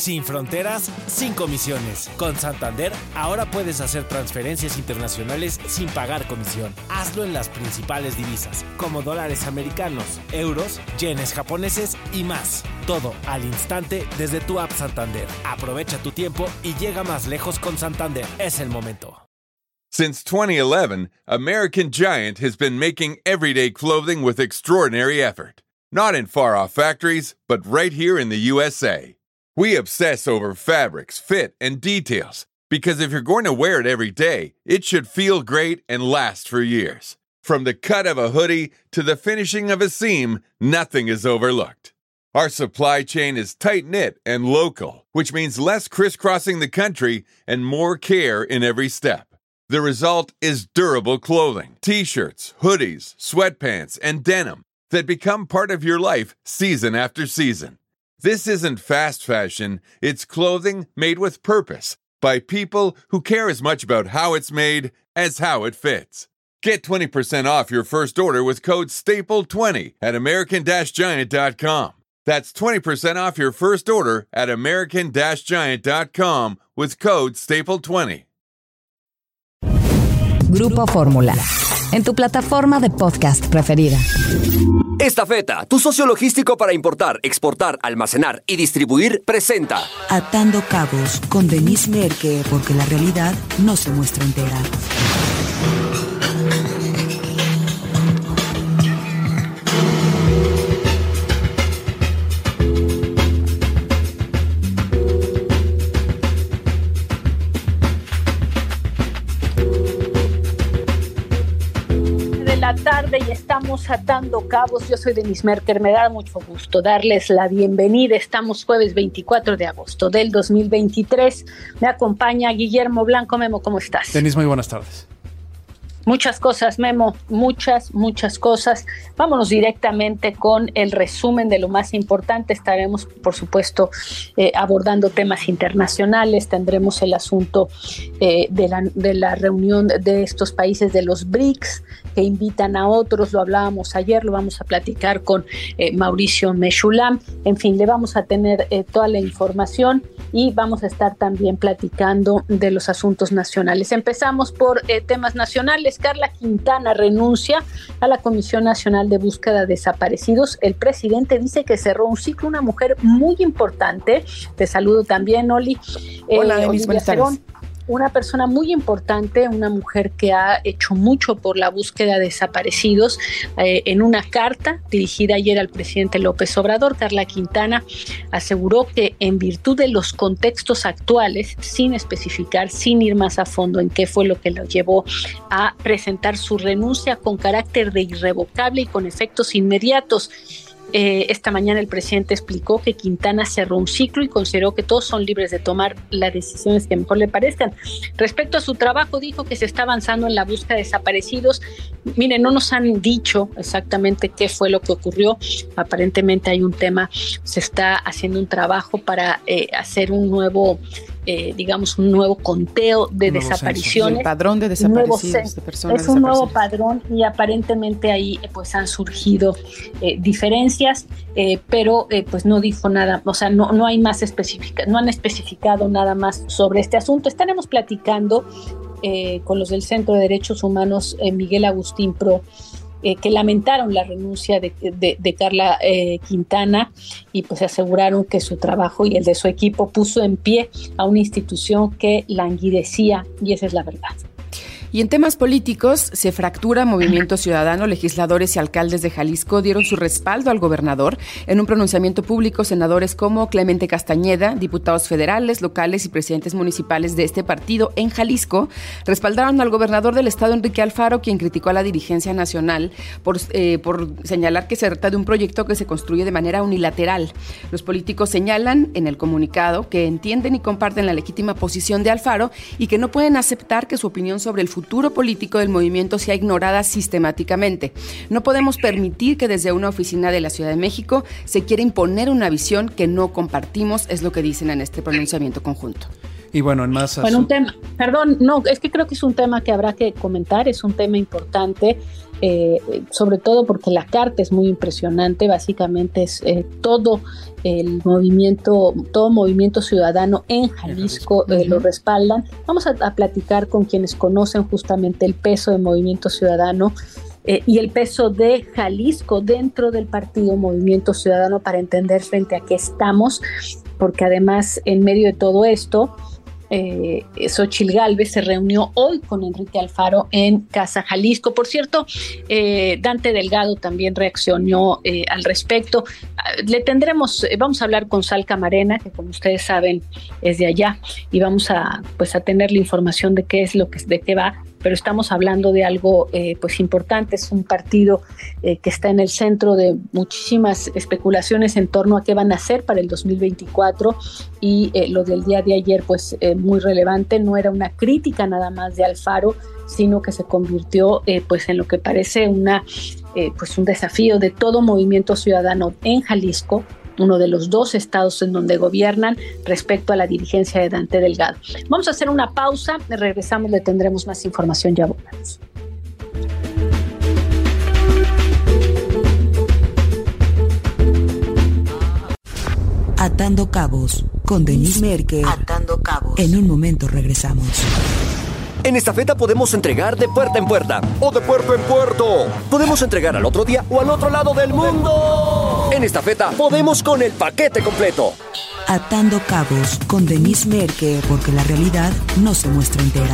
Sin fronteras, sin comisiones. Con Santander, ahora puedes hacer transferencias internacionales sin pagar comisión. Hazlo en las principales divisas, como dólares americanos, euros, yenes japoneses y más. Todo al instante desde tu app Santander. Aprovecha tu tiempo y llega más lejos con Santander. Es el momento. Since 2011, American Giant has been making everyday clothing with extraordinary effort. Not in far-off factories, but right here in the USA. We obsess over fabrics, fit, and details, because if you're going to wear it every day, it should feel great and last for years. From the cut of a hoodie to the finishing of a seam, nothing is overlooked. Our supply chain is tight-knit and local, which means less crisscrossing the country and more care in every step. The result is durable clothing, t-shirts, hoodies, sweatpants, and denim that become part of your life season after season. This isn't fast fashion, it's clothing made with purpose by people who care as much about how it's made as how it fits. Get 20% off your first order with code STAPLE20 at American-Giant.com. That's 20% off your first order at American-Giant.com with code STAPLE20. Grupo Fórmula, en tu plataforma de podcast preferida. Estafeta, tu socio logístico para importar, exportar, almacenar y distribuir, presenta Atando Cabos con Denise Merker, porque la realidad no se muestra entera. Tarde y estamos atando cabos. Yo soy Denise Merker, me da mucho gusto darles la bienvenida. Estamos jueves 24 de agosto del 2023. Me acompaña Guillermo Blanco. Memo, ¿cómo estás? Denise, muy buenas tardes. Muchas cosas, Memo, muchas cosas. Vámonos directamente con el resumen de lo más importante. Estaremos, por supuesto, abordando temas internacionales. Tendremos el asunto de la reunión de estos países de los BRICS que invitan a otros. Lo hablábamos ayer, lo vamos a platicar con Mauricio Mechulam. En fin, le vamos a tener toda la información y vamos a estar también platicando de los asuntos nacionales. Empezamos por temas nacionales. Carla Quintana renuncia a la Comisión Nacional de Búsqueda de Desaparecidos. El presidente dice que cerró un ciclo, una mujer muy importante. Te saludo también, Oli. Hola, Denise, buenas tardes. Una persona muy importante, una mujer que ha hecho mucho por la búsqueda de desaparecidos. En una carta dirigida ayer al presidente López Obrador, Carla Quintana aseguró que en virtud de los contextos actuales, sin especificar, sin ir más a fondo en qué fue lo que lo llevó a presentar su renuncia con carácter de irrevocable y con efectos inmediatos. Esta mañana el presidente explicó que Quintana cerró un ciclo y consideró que todos son libres de tomar las decisiones que mejor le parezcan. Respecto a su trabajo, dijo que se está avanzando en la búsqueda de desaparecidos. Miren, no nos han dicho exactamente qué fue lo que ocurrió. Aparentemente hay un tema, se está haciendo un trabajo para hacer un nuevo un nuevo conteo de desapariciones. El padrón de desaparecidos de personas. Es un nuevo padrón y aparentemente ahí pues han surgido diferencias, pero pues no dijo nada, o sea, no hay más no han especificado nada más sobre este asunto. Estaremos platicando con los del Centro de Derechos Humanos Miguel Agustín Pro, que lamentaron la renuncia de Carla Quintana y pues aseguraron que su trabajo y el de su equipo puso en pie a una institución que languidecía, y esa es la verdad. Y en temas políticos, se fractura Movimiento Ciudadano. Legisladores y alcaldes de Jalisco dieron su respaldo al gobernador. En un pronunciamiento público, senadores como Clemente Castañeda, diputados federales, locales y presidentes municipales de este partido en Jalisco, respaldaron al gobernador del estado, Enrique Alfaro, quien criticó a la dirigencia nacional por señalar que se trata de un proyecto que se construye de manera unilateral. Los políticos señalan en el comunicado que entienden y comparten la legítima posición de Alfaro y que no pueden aceptar que su opinión sobre el futuro político del movimiento sea ignorada sistemáticamente. No podemos permitir que desde una oficina de la Ciudad de México se quiera imponer una visión que no compartimos, es lo que dicen en este pronunciamiento conjunto. Y bueno, en más... Bueno, un tema, perdón, no, es que creo que es un tema que habrá que comentar, es un tema importante. sobre todo porque la carta es muy impresionante. Básicamente es todo movimiento ciudadano en Jalisco lo respaldan. Vamos a platicar con quienes conocen justamente el peso de Movimiento Ciudadano y el peso de Jalisco dentro del partido Movimiento Ciudadano para entender frente a qué estamos, porque además en medio de todo esto Xóchitl Gálvez se reunió hoy con Enrique Alfaro en Casa Jalisco. Por cierto, Dante Delgado también reaccionó al respecto. Vamos a hablar con Sal Camarena, que como ustedes saben es de allá, y vamos a tener la información de qué va, pero estamos hablando de algo pues importante. Es un partido que está en el centro de muchísimas especulaciones en torno a qué van a hacer para el 2024, y lo del día de ayer pues muy relevante. No era una crítica nada más de Alfaro, sino que se convirtió pues en lo que parece un desafío de todo Movimiento Ciudadano en Jalisco, uno de los 2 estados en donde gobiernan, respecto a la dirigencia de Dante Delgado. Vamos a hacer una pausa, regresamos, le tendremos más información, ya volvemos. Atando Cabos, con Denise Merker. Atando Cabos. En un momento regresamos. En Estafeta podemos entregar de puerta en puerta o de puerto en puerto. Podemos entregar al otro día o al otro lado del mundo. En Estafeta podemos con el paquete completo. Atando Cabos, con Denise Merker, porque la realidad no se muestra entera.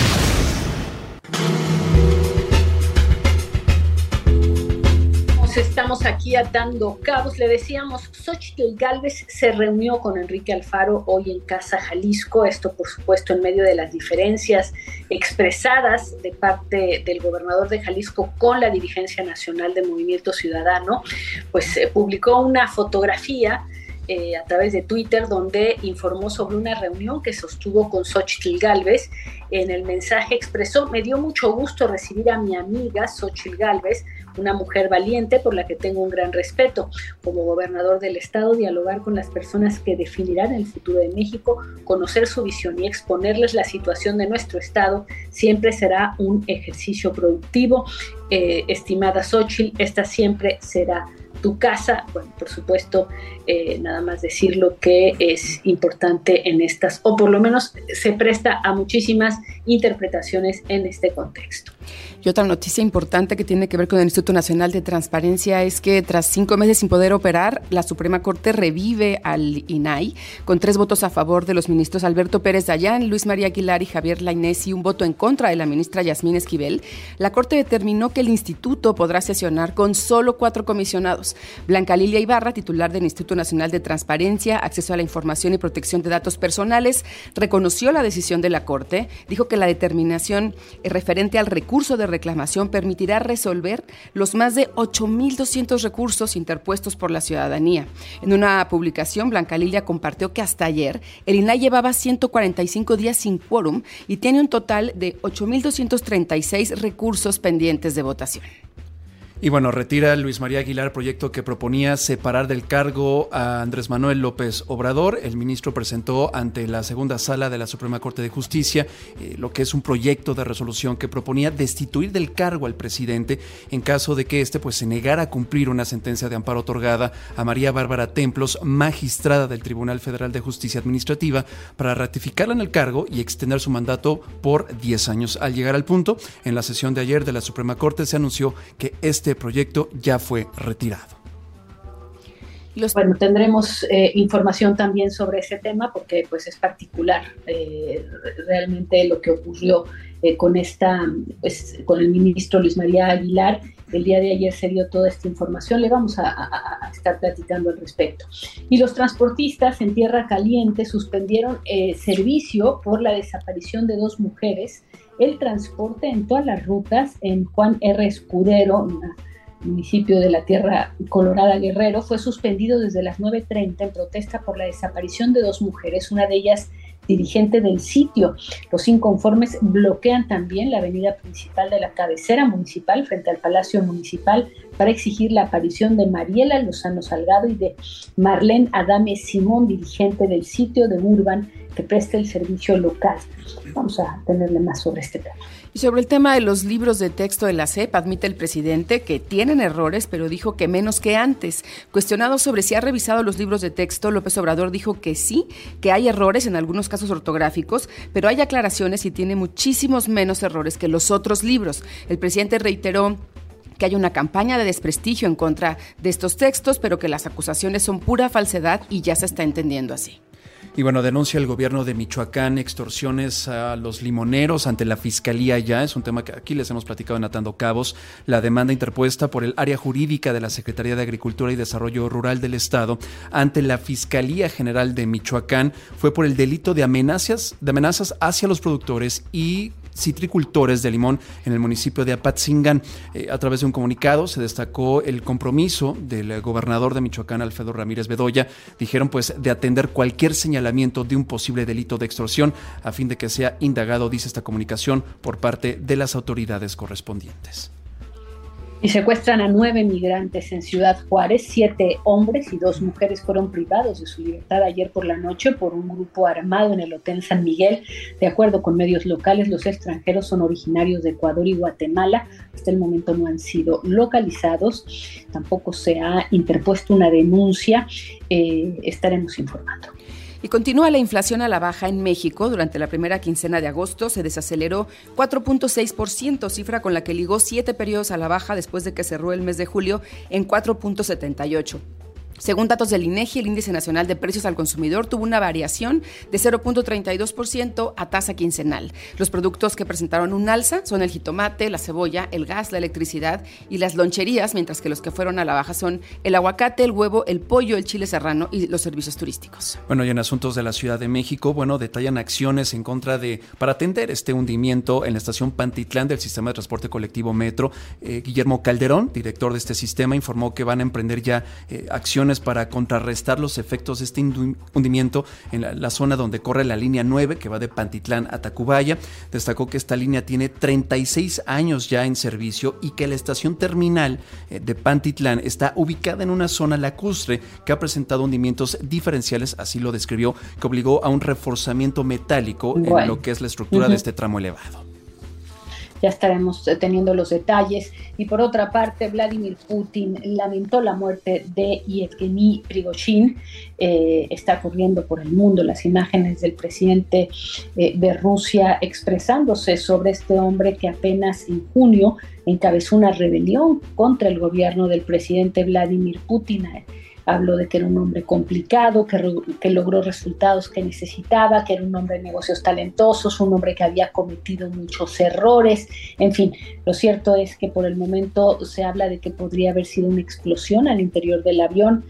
Estamos aquí atando cabos. Le decíamos, Xóchitl Gálvez se reunió con Enrique Alfaro hoy en Casa Jalisco. Esto, por supuesto, en medio de las diferencias expresadas de parte del gobernador de Jalisco con la dirigencia nacional de Movimiento Ciudadano. Pues publicó una fotografía a través de Twitter, donde informó sobre una reunión que sostuvo con Xóchitl Gálvez. En el mensaje expresó: me dio mucho gusto recibir a mi amiga Xóchitl Gálvez, una mujer valiente por la que tengo un gran respeto. Como gobernador del estado, dialogar con las personas que definirán el futuro de México, conocer su visión y exponerles la situación de nuestro estado siempre será un ejercicio productivo. Estimada Xóchitl, esta siempre será tu casa. Bueno, por supuesto, nada más decirlo que es importante en estas, o por lo menos se presta a muchísimas interpretaciones en este contexto. Y otra noticia importante que tiene que ver con el Instituto Nacional de Transparencia es que tras 5 meses sin poder operar, la Suprema Corte revive al INAI con 3 votos a favor de los ministros Alberto Pérez Dayán, Luis María Aguilar y Javier Lainez, y un voto en contra de la ministra Yasmín Esquivel. La Corte determinó que el instituto podrá sesionar con solo 4 comisionados. Blanca Lilia Ibarra, titular del Instituto Nacional de Transparencia, Acceso a la Información y Protección de Datos Personales, reconoció la decisión de la Corte. Dijo que la determinación referente al recurso de reclamación permitirá resolver los más de 8,200 recursos interpuestos por la ciudadanía. En una publicación, Blanca Lilia compartió que hasta ayer el INAI llevaba 145 días sin quórum y tiene un total de 8,236 recursos pendientes de votación. Y bueno, retira Luis María Aguilar proyecto que proponía separar del cargo a Andrés Manuel López Obrador. El ministro presentó ante la segunda sala de la Suprema Corte de Justicia lo que es un proyecto de resolución que proponía destituir del cargo al presidente en caso de que éste se negara a cumplir una sentencia de amparo otorgada a María Bárbara Templos, magistrada del Tribunal Federal de Justicia Administrativa, para ratificarla en el cargo y extender su mandato por 10 años. Al llegar al punto, en la sesión de ayer de la Suprema Corte se anunció que este proyecto ya fue retirado. Bueno, tendremos información también sobre ese tema, porque pues es particular realmente lo que ocurrió con el ministro Luis María Aguilar. El día de ayer se dio toda esta información, le vamos a estar platicando al respecto. Y los transportistas en Tierra Caliente suspendieron servicio por la desaparición de 2 mujeres. El transporte en todas las rutas en Juan R. Escudero, municipio de la Tierra Colorada, Guerrero, fue suspendido desde las 9:30 en protesta por la desaparición de 2 mujeres, una de ellas dirigente del sitio. Los inconformes bloquean también la avenida principal de la cabecera municipal frente al Palacio Municipal para exigir la aparición de Mariela Lozano Salgado y de Marlene Adame Simón, dirigente del sitio de Urban que presta el servicio local. Vamos a tenerle más sobre este tema. Y sobre el tema de los libros de texto de la SEP, admite el presidente que tienen errores, pero dijo que menos que antes. Cuestionado sobre si ha revisado los libros de texto, López Obrador dijo que sí, que hay errores en algunos casos ortográficos, pero hay aclaraciones y tiene muchísimos menos errores que los otros libros. El presidente reiteró que hay una campaña de desprestigio en contra de estos textos, pero que las acusaciones son pura falsedad y ya se está entendiendo así. Y bueno, denuncia el gobierno de Michoacán extorsiones a los limoneros ante la Fiscalía ya. Es un tema que aquí les hemos platicado en Atando Cabos. La demanda interpuesta por el área jurídica de la Secretaría de Agricultura y Desarrollo Rural del Estado ante la Fiscalía General de Michoacán fue por el delito de amenazas hacia los productores y citricultores de limón en el municipio de Apatzingán. A través de un comunicado se destacó el compromiso del gobernador de Michoacán, Alfredo Ramírez Bedoya, dijeron pues de atender cualquier señalamiento de un posible delito de extorsión a fin de que sea indagado, dice esta comunicación, por parte de las autoridades correspondientes. Y secuestran a 9 migrantes en Ciudad Juárez. 7 hombres y 2 mujeres fueron privados de su libertad ayer por la noche por un grupo armado en el Hotel San Miguel. De acuerdo con medios locales, los extranjeros son originarios de Ecuador y Guatemala. Hasta el momento no han sido localizados. Tampoco se ha interpuesto una denuncia. Estaremos informando. Y continúa la inflación a la baja en México. Durante la primera quincena de agosto se desaceleró 4.6%, cifra con la que ligó 7 periodos a la baja después de que cerró el mes de julio en 4.78%. Según datos del INEGI, el Índice Nacional de Precios al Consumidor tuvo una variación de 0.32% a tasa quincenal. Los productos que presentaron un alza son el jitomate, la cebolla, el gas, la electricidad y las loncherías, mientras que los que fueron a la baja son el aguacate, el huevo, el pollo, el chile serrano y los servicios turísticos. Bueno, y en asuntos de la Ciudad de México, detallan acciones en contra para atender este hundimiento en la estación Pantitlán del sistema de transporte colectivo Metro. Guillermo Calderón, director de este sistema, informó que van a emprender ya acciones para contrarrestar los efectos de este hundimiento en la zona donde corre la línea 9 que va de Pantitlán a Tacubaya. Destacó que esta línea tiene 36 años ya en servicio y que la estación terminal de Pantitlán está ubicada en una zona lacustre que ha presentado hundimientos diferenciales, así lo describió, que obligó a un reforzamiento metálico en lo que es la estructura de este tramo elevado. Ya estaremos teniendo los detalles. Y por otra parte, Vladimir Putin lamentó la muerte de Yevgeny Prigozhin. Está corriendo por el mundo las imágenes del presidente de Rusia expresándose sobre este hombre que apenas en junio encabezó una rebelión contra el gobierno del presidente Vladimir Putin. Habló de que era un hombre complicado, que logró resultados que necesitaba, que era un hombre de negocios talentosos, un hombre que había cometido muchos errores. En fin, lo cierto es que por el momento se habla de que podría haber sido una explosión al interior del avión.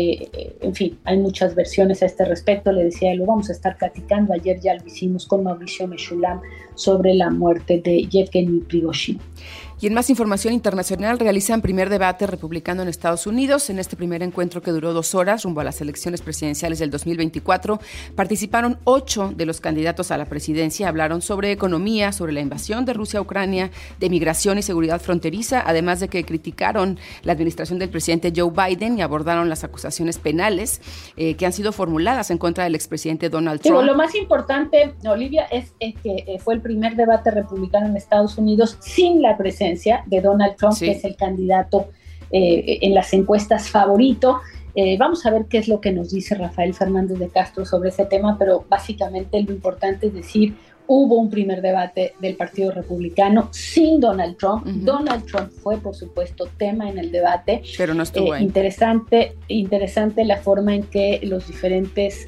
En fin, hay muchas versiones a este respecto. Le decía, lo vamos a estar platicando. Ayer ya lo hicimos con Mauricio Meshulam sobre la muerte de Yevgeny Prigozhin. Y en más información internacional, realizan primer debate republicano en Estados Unidos. En este primer encuentro, que duró 2 horas rumbo a las elecciones presidenciales del 2024, participaron 8 de los candidatos a la presidencia. Hablaron sobre economía, sobre la invasión de Rusia a Ucrania, de migración y seguridad fronteriza, además de que criticaron la administración del presidente Joe Biden y abordaron las acusaciones penales que han sido formuladas en contra del expresidente Donald Trump. Lo más importante, Olivia, es que fue el primer debate republicano en Estados Unidos sin la presencia de Donald Trump, sí, que es el candidato en las encuestas favorito. Vamos a ver qué es lo que nos dice Rafael Fernández de Castro sobre ese tema, pero básicamente lo importante es decir, hubo un primer debate del Partido Republicano sin Donald Trump. Uh-huh. Donald Trump fue, por supuesto, tema en el debate. Pero no estuvo ahí. Interesante la forma en que los diferentes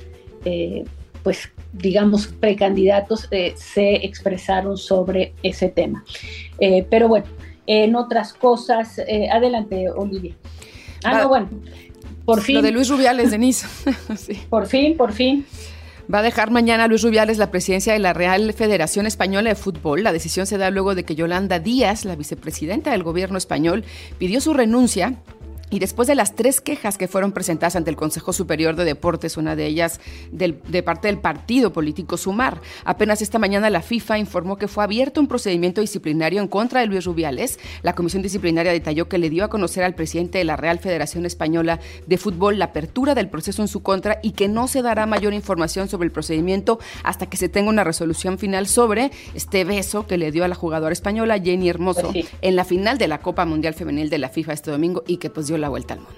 precandidatos se expresaron sobre ese tema. Pero bueno, en otras cosas, adelante, Olivia. Por fin. Lo de Luis Rubiales, Denise. Sí. Por fin. Va a dejar mañana Luis Rubiales la presidencia de la Real Federación Española de Fútbol. La decisión se da luego de que Yolanda Díaz, la vicepresidenta del gobierno español, pidió su renuncia Y después de las 3 quejas que fueron presentadas ante el Consejo Superior de Deportes, una de ellas de parte del partido político Sumar, apenas esta mañana la FIFA informó que fue abierto un procedimiento disciplinario en contra de Luis Rubiales. La comisión disciplinaria detalló que le dio a conocer al presidente de la Real Federación Española de Fútbol la apertura del proceso en su contra y que no se dará mayor información sobre el procedimiento hasta que se tenga una resolución final sobre este beso que le dio a la jugadora española Jenny Hermoso en la final de la Copa Mundial Femenil de la FIFA este domingo y que pues dio la vuelta al mundo.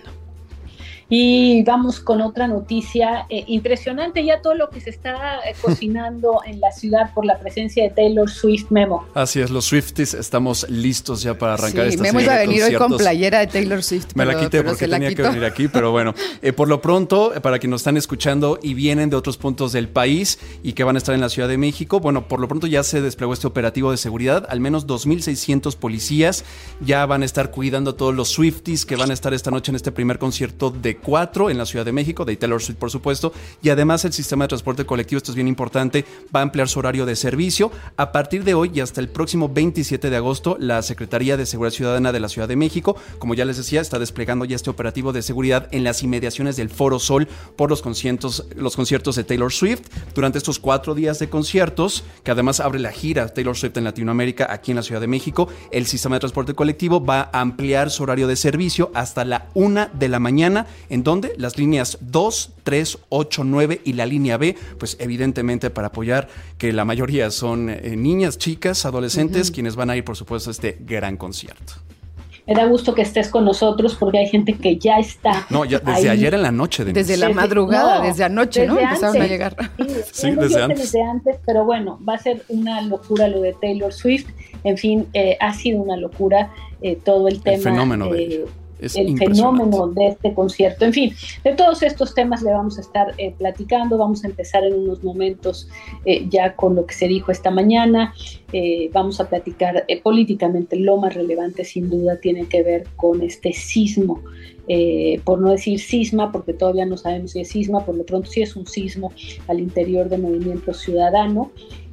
Y vamos con otra noticia impresionante, ya todo lo que se está cocinando en la ciudad por la presencia de Taylor Swift. Memo. Así es, los Swifties estamos listos ya para arrancar esta Memo serie iba a de venir conciertos. Hoy con playera de Taylor Swift. Me la quité porque tenía que venir aquí, pero bueno. Por lo pronto, para quienes nos están escuchando y vienen de otros puntos del país y que van a estar en la Ciudad de México, bueno, por lo pronto ya se desplegó este operativo de seguridad. Al menos 2,600 policías ya van a estar cuidando a todos los Swifties que van a estar esta noche en este primer concierto de 4 en la Ciudad de México, de Taylor Swift, por supuesto, y además el sistema de transporte colectivo, esto es bien importante, va a ampliar su horario de servicio. A partir de hoy y hasta el próximo 27 de agosto, la Secretaría de Seguridad Ciudadana de la Ciudad de México, como ya les decía, está desplegando ya este operativo de seguridad en las inmediaciones del Foro Sol por los conciertos de Taylor Swift. Durante estos 4 días de conciertos, que además abre la gira Taylor Swift en Latinoamérica, aquí en la Ciudad de México, el sistema de transporte colectivo va a ampliar su horario de servicio hasta la 1 de la mañana, en donde las líneas 2, 3, 8, 9 y la línea B, pues evidentemente para apoyar que la mayoría son niñas, chicas, adolescentes, quienes van a ir, por supuesto, a este gran concierto. Me da gusto que estés con nosotros porque hay gente que ya está. No, ya desde ayer en la noche. Desde la madrugada, desde anoche, ¿no? Empezaron a llegar. Sí, desde antes, pero bueno, va a ser una locura lo de Taylor Swift. En fin, ha sido una locura todo el tema. El fenómeno de ella. El fenómeno de este concierto. En fin, de todos estos temas le vamos a estar platicando. Vamos a empezar en unos momentos ya con lo que se dijo esta mañana. Vamos a platicar políticamente. Lo más relevante sin duda tiene que ver con este sismo, por no decir cisma, porque todavía no sabemos si es cisma, por lo pronto sí es un sismo al interior del Movimiento Ciudadano.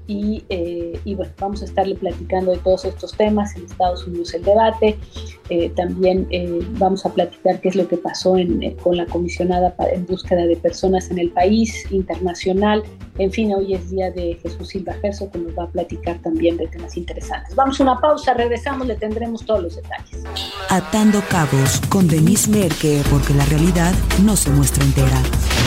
Y bueno, vamos a estarle platicando de todos estos temas. En Estados Unidos el debate, también vamos a platicar qué es lo que pasó con la comisionada en búsqueda de personas en el país internacional. En fin, hoy es día de Jesús Silva Gerso, que nos va a platicar también de temas interesantes. Vamos a una pausa, regresamos, le tendremos todos los detalles. Atando cabos con Denise Merker, porque la realidad no se muestra entera.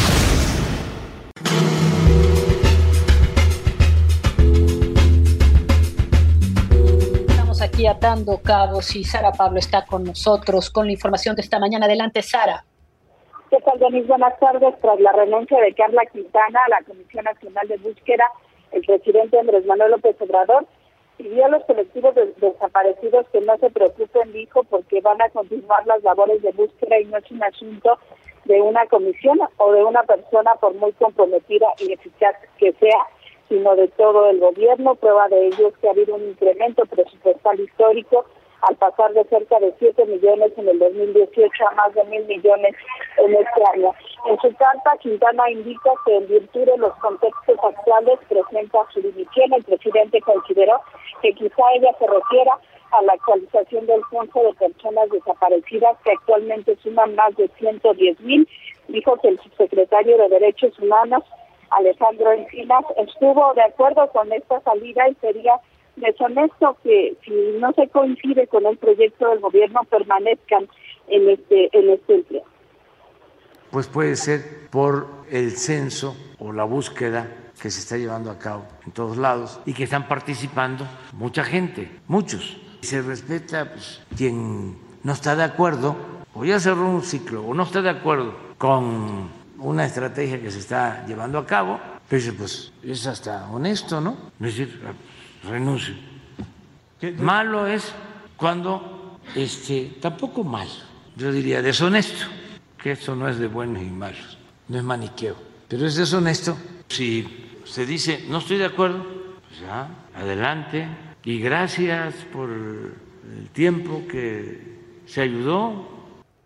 Aquí atando cabos y Sara Pablo está con nosotros con la información de esta mañana. Adelante, Sara. ¿Qué tal, Denise? Buenas tardes. Tras la renuncia de Karla Quintana a la Comisión Nacional de Búsqueda, el presidente Andrés Manuel López Obrador pidió a los colectivos desaparecidos que no se preocupen, dijo, porque van a continuar las labores de búsqueda y no es un asunto de una comisión o de una persona, por muy comprometida y eficaz que sea, sino de todo el gobierno. Prueba de ello es que ha habido un incremento presupuestal histórico al pasar de cerca de 7 millones en el 2018 a más de 1,000 millones en este año. En su carta, Quintana indica que en virtud de los contextos actuales presenta su dimisión. El presidente consideró que quizá ella se refiera a la actualización del censo de personas desaparecidas, que actualmente suman más de 110,000. Dijo que el subsecretario de Derechos Humanos, Alejandro Encinas, estuvo de acuerdo con esta salida y sería deshonesto que, si no se coincide con el proyecto del gobierno, permanezcan en este empleo. Pues puede ser por el censo o la búsqueda que se está llevando a cabo en todos lados y que están participando mucha gente, muchos. Se respeta, pues, quien no está de acuerdo o ya cerró un ciclo o no está de acuerdo con una estrategia que se está llevando a cabo, pero pues es hasta honesto, ¿no? Es decir, renuncio. Malo es cuando, tampoco malo, yo diría deshonesto, que esto no es de buenos y malos, no es maniqueo, pero es deshonesto. Si se dice no estoy de acuerdo, pues ya, adelante, y gracias por el tiempo que se ayudó.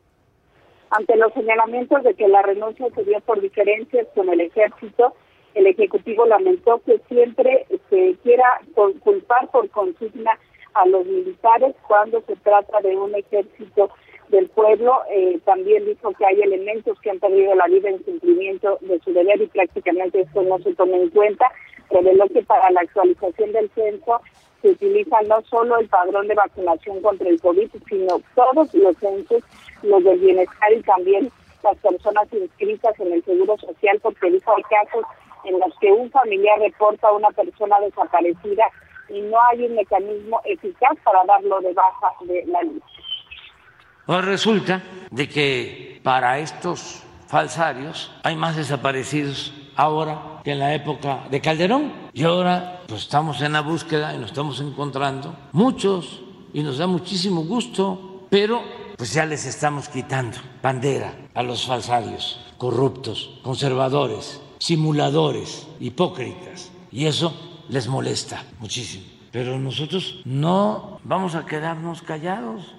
Ante los señalamientos de que la renuncia se dio por diferencias con el ejército, el Ejecutivo lamentó que siempre se quiera culpar por consigna a los militares cuando se trata de un ejército del pueblo. También dijo que hay elementos que han perdido la vida en cumplimiento de su deber y prácticamente esto no se toma en cuenta. Reveló que para la actualización del censo se utiliza no solo el padrón de vacunación contra el COVID, sino todos los censos, los del bienestar y también las personas inscritas en el Seguro Social, porque dijo hay casos en los que un familiar reporta a una persona desaparecida y no hay un mecanismo eficaz para darlo de baja de la lista. Pues resulta de que para estos falsarios hay más desaparecidos ahora que en la época de Calderón, y ahora pues estamos en la búsqueda y nos estamos encontrando muchos y nos da muchísimo gusto, pero pues ya les estamos quitando bandera a los falsarios, corruptos, conservadores, simuladores, hipócritas, y eso les molesta muchísimo. Pero nosotros no vamos a quedarnos callados.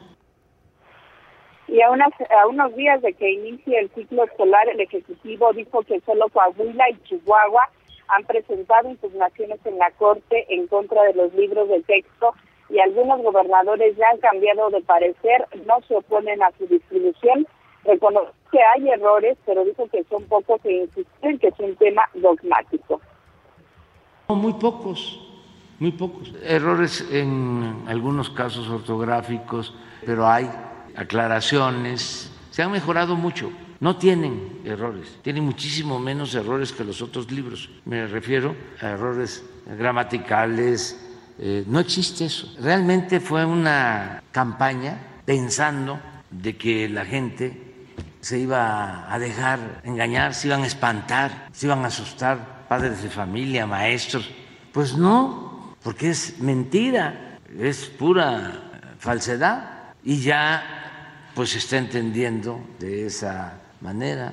Y a unos días de que inicie el ciclo escolar, el Ejecutivo dijo que solo Coahuila y Chihuahua han presentado impugnaciones en la Corte en contra de los libros de texto, y algunos gobernadores ya han cambiado de parecer, no se oponen a su distribución. Reconoce que hay errores, pero dijo que son pocos e insisten que es un tema dogmático. Muy pocos errores en algunos casos ortográficos, pero hay aclaraciones, se han mejorado mucho. No tienen errores, tienen muchísimo menos errores que los otros libros. Me refiero a errores gramaticales. No existe eso. Realmente fue una campaña pensando de que la gente se iba a dejar engañar, se iban a espantar, se iban a asustar, padres de familia, maestros. Pues no, porque es mentira, es pura falsedad, y ya pues se está entendiendo de esa manera.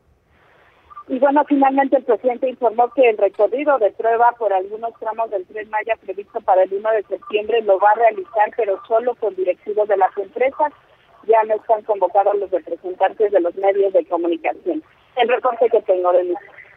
Y bueno, finalmente el presidente informó que el recorrido de prueba por algunos tramos del Tren Maya previsto para el 1 de septiembre lo va a realizar, pero solo con directivos de las empresas. Ya no están convocados los representantes de los medios de comunicación. El reporte que tengo de mí.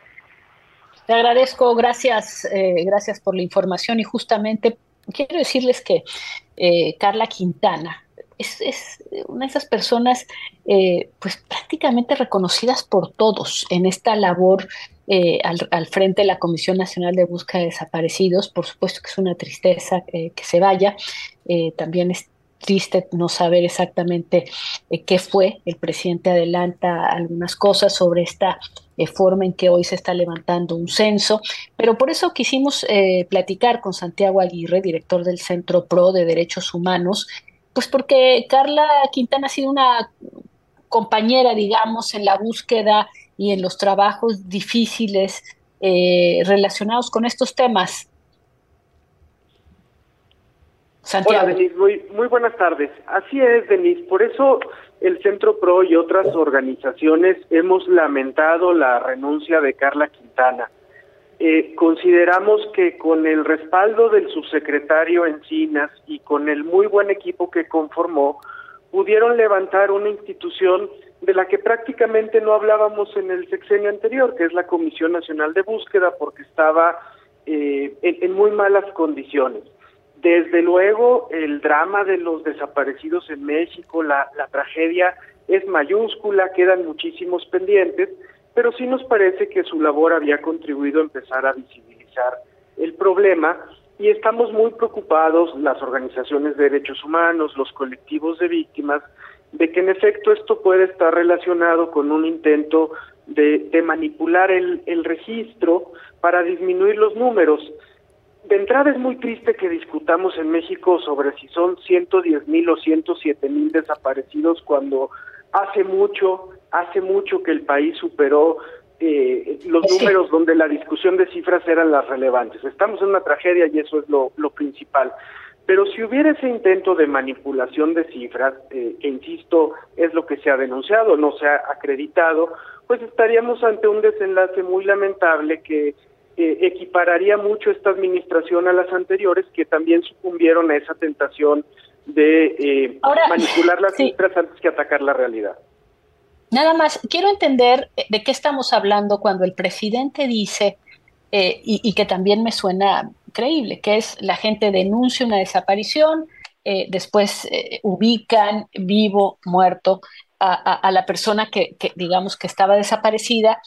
Te agradezco, gracias por la información, y justamente quiero decirles que Carla Quintana es una de esas personas pues prácticamente reconocidas por todos en esta labor al frente de la Comisión Nacional de Búsqueda de Desaparecidos. Por supuesto que es una tristeza que se vaya, también es triste no saber exactamente qué fue. El presidente adelanta algunas cosas sobre esta forma en que hoy se está levantando un censo, pero por eso quisimos platicar con Santiago Aguirre, director del Centro PRO de Derechos Humanos, pues porque Carla Quintana ha sido una compañera, digamos, en la búsqueda y en los trabajos difíciles relacionados con estos temas. Santiago. Hola, Denise, muy buenas tardes. Así es, Denise, por eso el Centro PRO y otras organizaciones hemos lamentado la renuncia de Carla Quintana. Consideramos que con el respaldo del subsecretario Encinas y con el muy buen equipo que conformó, pudieron levantar una institución de la que prácticamente no hablábamos en el sexenio anterior, que es la Comisión Nacional de Búsqueda, porque estaba en muy malas condiciones. Desde luego, el drama de los desaparecidos en México, la tragedia es mayúscula, quedan muchísimos pendientes, pero sí nos parece que su labor había contribuido a empezar a visibilizar el problema, y estamos muy preocupados, las organizaciones de derechos humanos, los colectivos de víctimas, de que en efecto esto puede estar relacionado con un intento de manipular el registro para disminuir los números. De entrada es muy triste que discutamos en México sobre si son 110,000 o 107,000 desaparecidos, cuando hace mucho que el país superó los números donde la discusión de cifras eran las relevantes. Estamos en una tragedia y eso es lo principal. Pero si hubiera ese intento de manipulación de cifras, que insisto, es lo que se ha denunciado, no se ha acreditado, pues estaríamos ante un desenlace muy lamentable que equipararía mucho esta administración a las anteriores, que también sucumbieron a esa tentación de manipular las cifras antes que atacar la realidad. Nada más, quiero entender de qué estamos hablando cuando el presidente dice, y que también me suena creíble, que es la gente denuncia una desaparición, después ubican vivo, muerto a la persona que digamos que estaba desaparecida,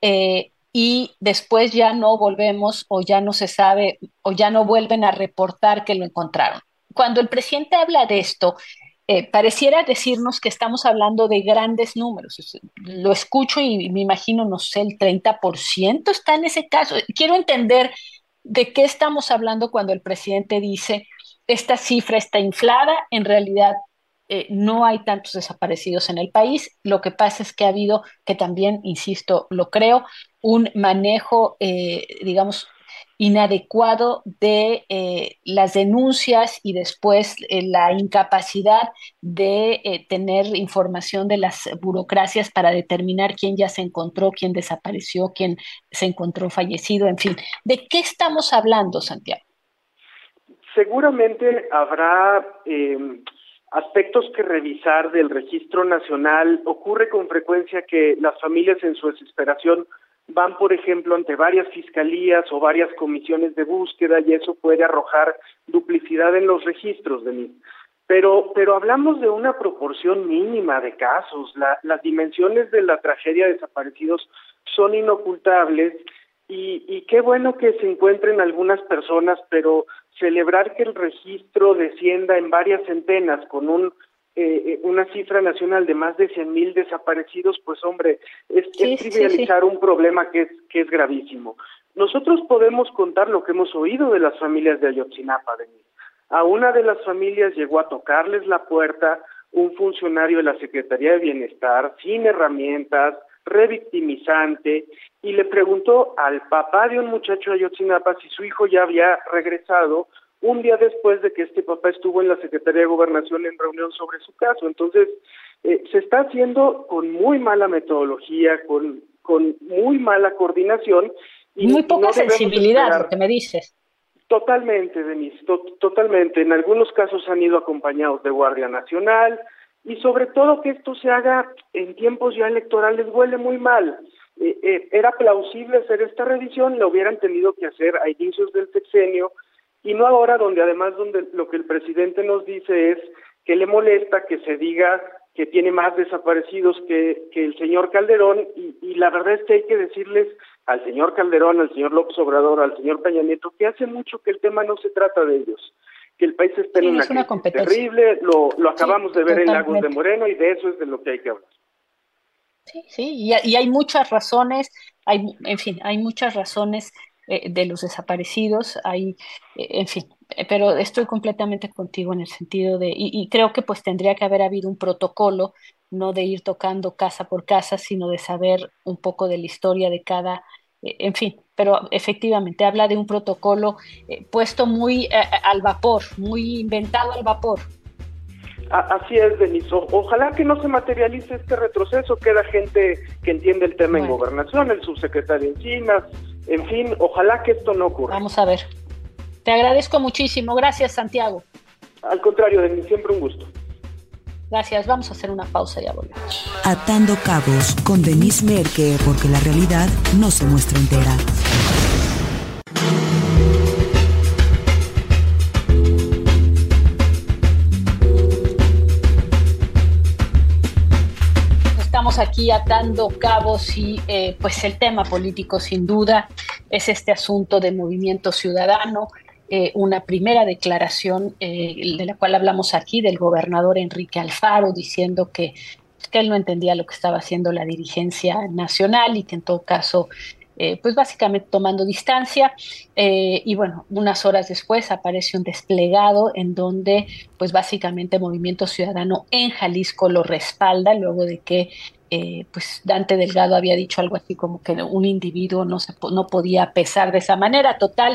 y después ya no volvemos o ya no se sabe o ya no vuelven a reportar que lo encontraron. Cuando el presidente habla de esto, pareciera decirnos que estamos hablando de grandes números. Lo escucho y me imagino, no sé, el 30% está en ese caso. Quiero entender de qué estamos hablando cuando el presidente dice esta cifra está inflada. En realidad no hay tantos desaparecidos en el país. Lo que pasa es que ha habido, que también, insisto, lo creo, un manejo, digamos, inadecuado de las denuncias y después la incapacidad de tener información de las burocracias para determinar quién ya se encontró, quién desapareció, quién se encontró fallecido, en fin. ¿De qué estamos hablando, Santiago? Seguramente habrá aspectos que revisar del registro nacional. Ocurre con frecuencia que las familias en su desesperación van, por ejemplo, ante varias fiscalías o varias comisiones de búsqueda y eso puede arrojar duplicidad en los registros, Denise. Pero hablamos de una proporción mínima de casos. Las dimensiones de la tragedia de desaparecidos son inocultables y qué bueno que se encuentren algunas personas, pero celebrar que el registro descienda en varias centenas con una cifra nacional de más de 100,000 desaparecidos, pues hombre, es trivializar un problema que es gravísimo. Nosotros podemos contar lo que hemos oído de las familias de Ayotzinapa, Denise. A una de las familias llegó a tocarles la puerta un funcionario de la Secretaría de Bienestar, sin herramientas, revictimizante, y le preguntó al papá de un muchacho de Ayotzinapa si su hijo ya había regresado un día después de que este papá estuvo en la Secretaría de Gobernación en reunión sobre su caso. Entonces, se está haciendo con muy mala metodología, con muy mala coordinación. Y muy poca no sensibilidad, lo que me dices. Totalmente, Denise, totalmente. En algunos casos han ido acompañados de Guardia Nacional y sobre todo que esto se haga en tiempos ya electorales huele muy mal. Era plausible hacer esta revisión, lo hubieran tenido que hacer a inicios del sexenio y no ahora, donde lo que el presidente nos dice es que le molesta que se diga que tiene más desaparecidos que el señor Calderón, y la verdad es que hay que decirles al señor Calderón, al señor López Obrador, al señor Peña Nieto, que hace mucho que el tema no se trata de ellos, que el país está en una crisis terrible, lo acabamos de ver en Lagos de Moreno, y de eso es de lo que hay que hablar. Sí, y hay muchas razones, hay muchas razones de los desaparecidos, en fin, pero estoy completamente contigo en el sentido de, y creo que pues tendría que haber habido un protocolo, no de ir tocando casa por casa, sino de saber un poco de la historia de cada, en fin, pero efectivamente habla de un protocolo puesto muy al vapor, muy inventado al vapor. Así es, Denise. Ojalá que no se materialice este retroceso. Queda gente que entiende el tema en gobernación, el subsecretario Encinas, en fin, ojalá que esto no ocurra. Vamos a ver. Te agradezco muchísimo. Gracias, Santiago. Al contrario, Denise, siempre un gusto. Gracias. Vamos a hacer una pausa y ya volvemos. Atando cabos con Denise Merker, porque la realidad no se muestra entera. Estamos aquí atando cabos y pues el tema político sin duda es este asunto de Movimiento Ciudadano, una primera declaración de la cual hablamos aquí del gobernador Enrique Alfaro diciendo que él no entendía lo que estaba haciendo la dirigencia nacional y que en todo caso pues básicamente tomando distancia, y bueno, unas horas después aparece un desplegado en donde pues básicamente Movimiento Ciudadano en Jalisco lo respalda luego de que pues Dante Delgado había dicho algo así como que un individuo no podía pesar de esa manera. Total,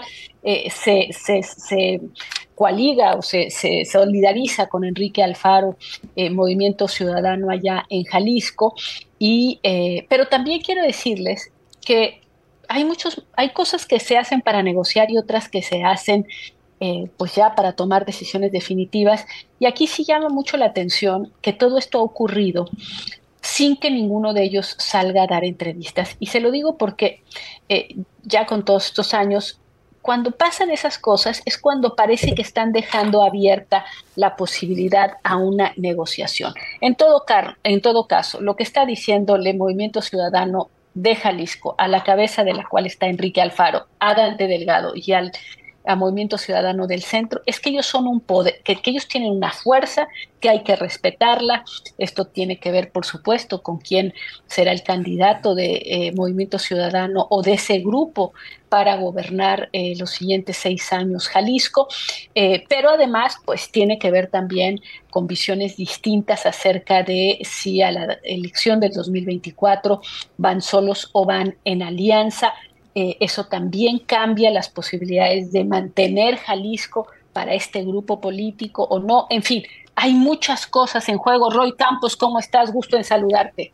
se coaliga o se solidariza con Enrique Alfaro, Movimiento Ciudadano allá en Jalisco, pero también quiero decirles que hay cosas que se hacen para negociar y otras que se hacen pues ya para tomar decisiones definitivas, y aquí sí llama mucho la atención que todo esto ha ocurrido sin que ninguno de ellos salga a dar entrevistas, y se lo digo porque ya con todos estos años, cuando pasan esas cosas es cuando parece que están dejando abierta la posibilidad a una negociación. En todo caso, lo que está diciéndole Movimiento Ciudadano de Jalisco, a la cabeza de la cual está Enrique Alfaro, a Dante Delgado y a Movimiento Ciudadano del Centro, es que ellos son un poder, que ellos tienen una fuerza, que hay que respetarla. Esto tiene que ver, por supuesto, con quién será el candidato de Movimiento Ciudadano o de ese grupo para gobernar los siguientes 6 años Jalisco, pero además pues tiene que ver también con visiones distintas acerca de si a la elección del 2024 van solos o van en alianza. Eso también cambia las posibilidades de mantener Jalisco para este grupo político o no. En fin, hay muchas cosas en juego. Roy Campos, ¿cómo estás? Gusto en saludarte.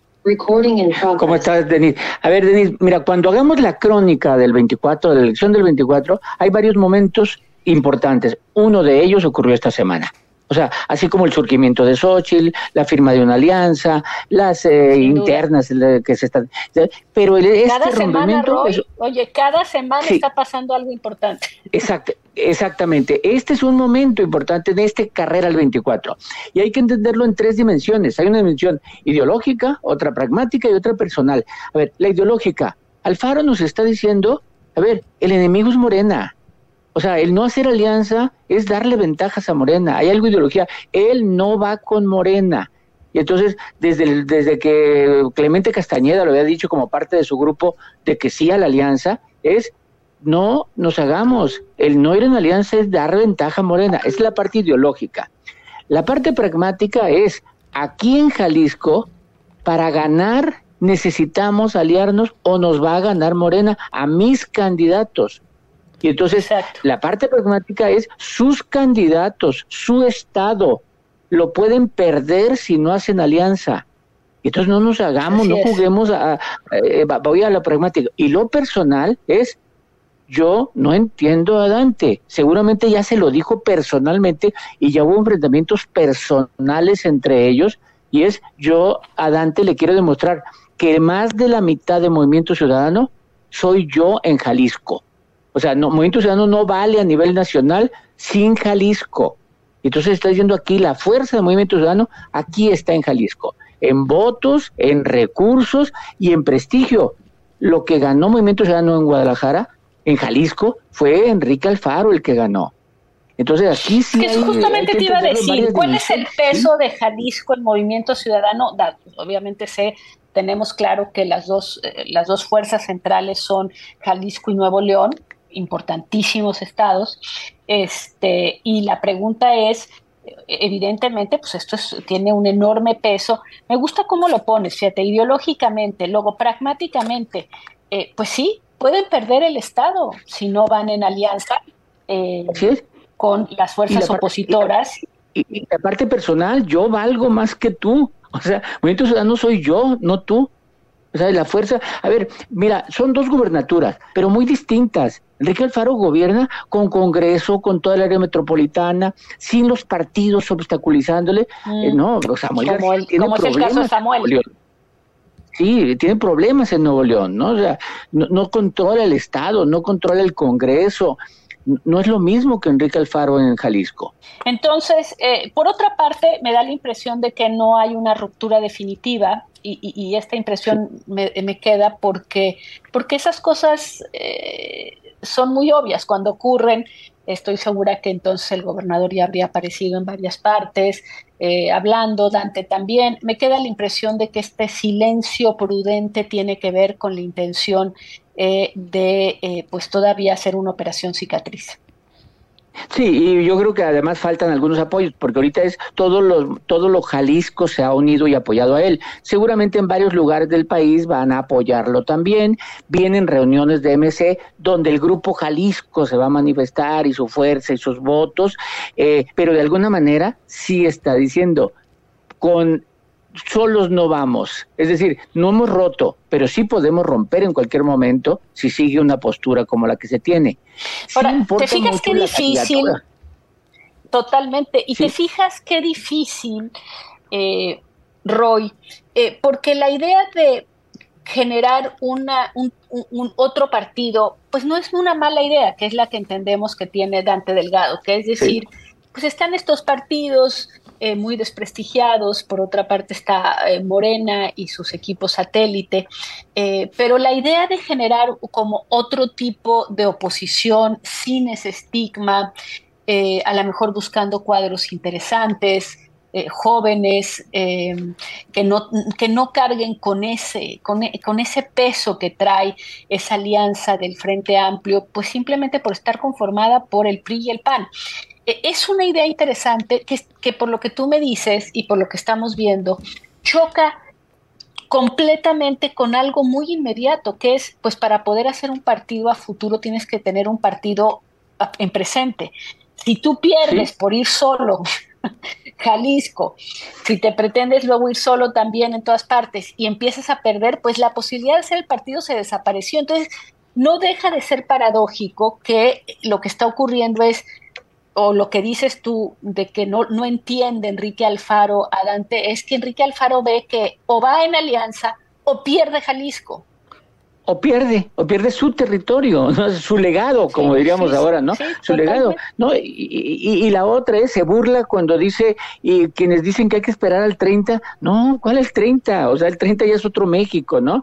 ¿Cómo estás, Denise? A ver, Denise, mira, cuando hagamos la crónica del 24, de la elección del 24, hay varios momentos importantes. Uno de ellos ocurrió esta semana. O sea, así como el surgimiento de Xóchitl, la firma de una alianza, las internas que se están... Pero cada semana, Roy, cada semana sí, está pasando algo importante. Exactamente. Este es un momento importante de esta carrera al 24. Y hay que entenderlo en 3 dimensiones. Hay una dimensión ideológica, otra pragmática y otra personal. A ver, la ideológica. Alfaro nos está diciendo, a ver, el enemigo es Morena. O sea, el no hacer alianza es darle ventajas a Morena. Hay algo de ideología. Él no va con Morena. Y entonces, desde que Clemente Castañeda lo había dicho como parte de su grupo de que sí a la alianza, es no nos hagamos. El no ir en alianza es dar ventaja a Morena. Es la parte ideológica. La parte pragmática es, aquí en Jalisco, para ganar necesitamos aliarnos o nos va a ganar Morena a mis candidatos. Y entonces, exacto, la parte pragmática es sus candidatos, su estado, lo pueden perder si no hacen alianza. Entonces no nos hagamos, así no juguemos voy a la pragmática. Y lo personal es, yo no entiendo a Dante, seguramente ya se lo dijo personalmente y ya hubo enfrentamientos personales entre ellos, y es, yo a Dante le quiero demostrar que más de la mitad de Movimiento Ciudadano soy yo en Jalisco. O sea, no, Movimiento Ciudadano no vale a nivel nacional sin Jalisco. Entonces está diciendo aquí la fuerza del Movimiento Ciudadano, aquí está en Jalisco, en votos, en recursos y en prestigio. Lo que ganó Movimiento Ciudadano en Guadalajara, en Jalisco, fue Enrique Alfaro el que ganó. Entonces aquí sí que justamente te iba a decir, ¿cuál es el peso de Jalisco en Movimiento Ciudadano? Obviamente tenemos claro que las dos fuerzas centrales son Jalisco y Nuevo León, importantísimos estados, y la pregunta es, evidentemente, pues esto tiene un enorme peso. Me gusta cómo lo pones, fíjate, ideológicamente, luego pragmáticamente, pues sí, pueden perder el estado si no van en alianza con las fuerzas opositoras. Y la parte personal, yo valgo más que tú. O sea, Movimiento Ciudadano soy yo, no tú. O sea, la fuerza... A ver, mira, son 2 gubernaturas, pero muy distintas. Enrique Alfaro gobierna con Congreso, con toda el área metropolitana, sin los partidos obstaculizándole. No, Samuel García tiene problemas. Es el caso de Samuel. Sí, tiene problemas en Nuevo León, ¿no? O sea, no controla el Estado, no controla el Congreso. No es lo mismo que Enrique Alfaro en Jalisco. Entonces, por otra parte, me da la impresión de que no hay una ruptura definitiva y esta impresión me queda porque esas cosas son muy obvias. Cuando ocurren, estoy segura que entonces el gobernador ya habría aparecido en varias partes, hablando, Dante también. Me queda la impresión de que este silencio prudente tiene que ver con la intención pues todavía hacer una operación cicatriz. Sí, y yo creo que además faltan algunos apoyos, porque ahorita es todo lo Jalisco se ha unido y apoyado a él. Seguramente en varios lugares del país van a apoyarlo también. Vienen reuniones de MC donde el grupo Jalisco se va a manifestar y su fuerza y sus votos, pero de alguna manera sí está diciendo, con solos no vamos, es decir, no hemos roto, pero sí podemos romper en cualquier momento si sigue una postura como la que se tiene. Ahora, ¿te fijas qué difícil? Totalmente, y sí. ¿Te fijas qué difícil, Roy? Porque la idea de generar un otro partido, pues no es una mala idea, que es la que entendemos que tiene Dante Delgado, que es decir, pues están estos partidos muy desprestigiados, por otra parte está Morena y sus equipos satélite, pero la idea de generar como otro tipo de oposición sin ese estigma, a lo mejor buscando cuadros interesantes, jóvenes, que no carguen con ese peso que trae esa alianza del Frente Amplio, pues simplemente por estar conformada por el PRI y el PAN. Es una idea interesante que por lo que tú me dices y por lo que estamos viendo, choca completamente con algo muy inmediato, que es, pues para poder hacer un partido a futuro tienes que tener un partido en presente. Si tú pierdes por ir solo Jalisco, si te pretendes luego ir solo también en todas partes y empiezas a perder, pues la posibilidad de hacer el partido se desapareció. Entonces, no deja de ser paradójico que lo que está ocurriendo es, o lo que dices tú, de que no entiende Enrique Alfaro a Dante, es que Enrique Alfaro ve que o va en alianza o pierde Jalisco. O pierde su territorio, ¿no? Su legado, como diríamos ahora, ¿no? Su legado, ¿no? Y la otra es, se burla cuando dice, y quienes dicen que hay que esperar al 30, no, ¿cuál es el 30? O sea, el 30 ya es otro México, ¿no?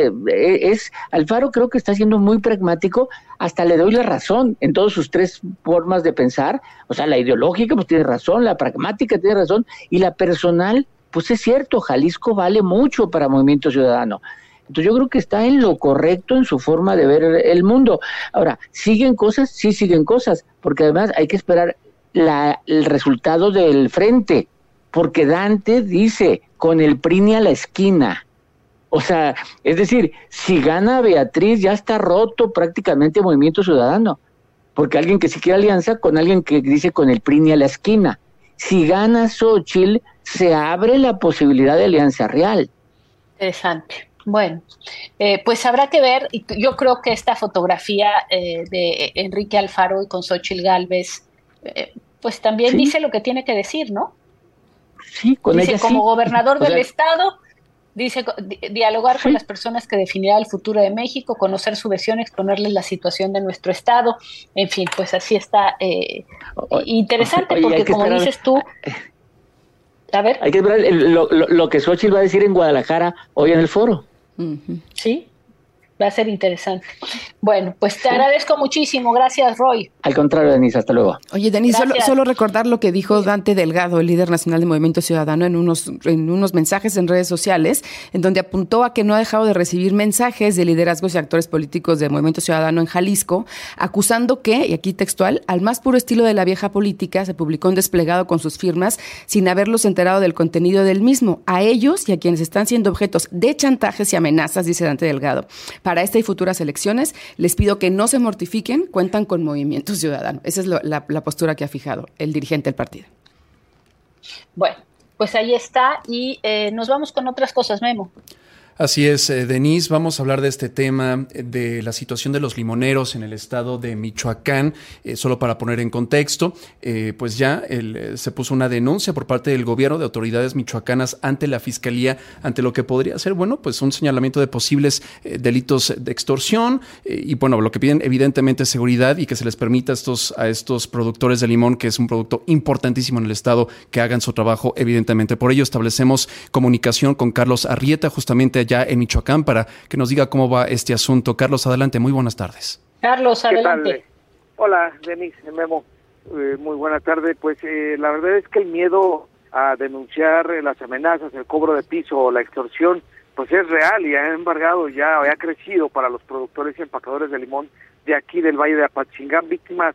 Alfaro creo que está siendo muy pragmático, hasta le doy la razón en todas sus tres formas de pensar, o sea, la ideológica pues tiene razón, la pragmática tiene razón, y la personal, pues es cierto, Jalisco vale mucho para Movimiento Ciudadano. Entonces yo creo que está en lo correcto en su forma de ver el mundo. Ahora, ¿siguen cosas? Sí siguen cosas, porque además hay que esperar el resultado del frente, porque Dante dice, con el PRI ni a la esquina. O sea, es decir, si gana Beatriz ya está roto prácticamente Movimiento Ciudadano, porque alguien que sí quiere alianza con alguien que dice con el PRI ni a la esquina. Si gana Xóchitl, se abre la posibilidad de alianza real. Interesante. Bueno, pues habrá que ver, y yo creo que esta fotografía de Enrique Alfaro y con Xóchitl Gálvez, pues también dice lo que tiene que decir, ¿no? Sí, con dice, ella como gobernador del sea, Estado, dice dialogar con las personas que definirán el futuro de México, conocer su visión, exponerles la situación de nuestro Estado, en fin, pues así está interesante, porque como dices tú, a ver. Hay que ver lo que Xóchitl va a decir en Guadalajara hoy en el foro. Sí, va a ser interesante. Bueno, pues te agradezco muchísimo. Gracias, Roy. Al contrario, Denise, hasta luego. Oye, Denise, solo recordar lo que dijo Dante Delgado, el líder nacional de Movimiento Ciudadano, en unos mensajes en redes sociales, en donde apuntó a que no ha dejado de recibir mensajes de liderazgos y actores políticos de Movimiento Ciudadano en Jalisco, acusando que, y aquí textual, al más puro estilo de la vieja política, se publicó un desplegado con sus firmas sin haberlos enterado del contenido del mismo. A ellos y a quienes están siendo objetos de chantajes y amenazas, dice Dante Delgado, para esta y futuras elecciones, les pido que no se mortifiquen, cuentan con Movimiento Ciudadano. Esa es la postura que ha fijado el dirigente del partido. Bueno, pues ahí está y nos vamos con otras cosas, Memo. Así es, Denise, vamos a hablar de este tema de la situación de los limoneros en el estado de Michoacán, solo para poner en contexto, pues ya se puso una denuncia por parte del gobierno de autoridades michoacanas ante la Fiscalía, ante lo que podría ser, bueno, pues un señalamiento de posibles delitos de extorsión y bueno, lo que piden evidentemente es seguridad y que se les permita a estos productores de limón, que es un producto importantísimo en el estado, que hagan su trabajo evidentemente. Por ello establecemos comunicación con Carlos Arrieta, justamente allá en Michoacán, para que nos diga cómo va este asunto. Carlos, adelante, muy buenas tardes. Carlos, adelante. Hola, Denise, Memo, muy buena tarde. Pues la verdad es que el miedo a denunciar las amenazas, el cobro de piso o la extorsión, pues es real y ha embargado ya, ha crecido para los productores y empacadores de limón de aquí del Valle de Apatzingán, víctimas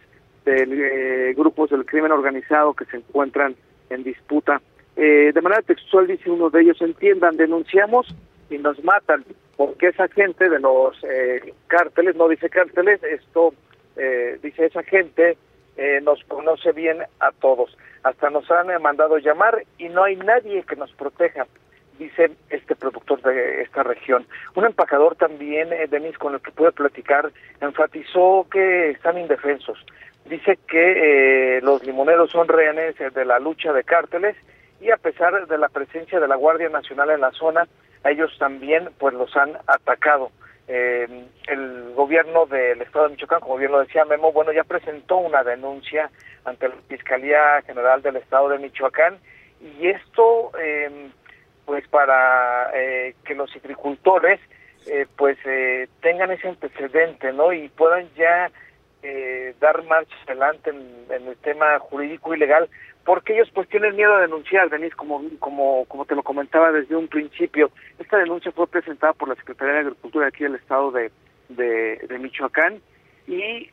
de grupos del crimen organizado que se encuentran en disputa. De manera textual dice uno de ellos: entiendan, denunciamos y nos matan, porque esa gente de los cárteles, no dice cárteles, esto dice esa gente nos conoce bien a todos, hasta nos han mandado llamar y no hay nadie que nos proteja, dice este productor de esta región. Un empacador también, Denise, con el que pude platicar, enfatizó que están indefensos. Dice que los limoneros son rehenes de la lucha de cárteles y a pesar de la presencia de la Guardia Nacional en la zona, a ellos también pues los han atacado. El gobierno del estado de Michoacán, como bien lo decía Memo, bueno, ya presentó una denuncia ante la Fiscalía General del estado de Michoacán, y esto pues para que los citricultores tengan ese antecedente, ¿no? Y puedan ya dar marcha adelante en el tema jurídico y legal, porque ellos pues tienen miedo a denunciar, Denise, como te lo comentaba desde un principio. Esta denuncia fue presentada por la Secretaría de Agricultura aquí del estado de Michoacán, y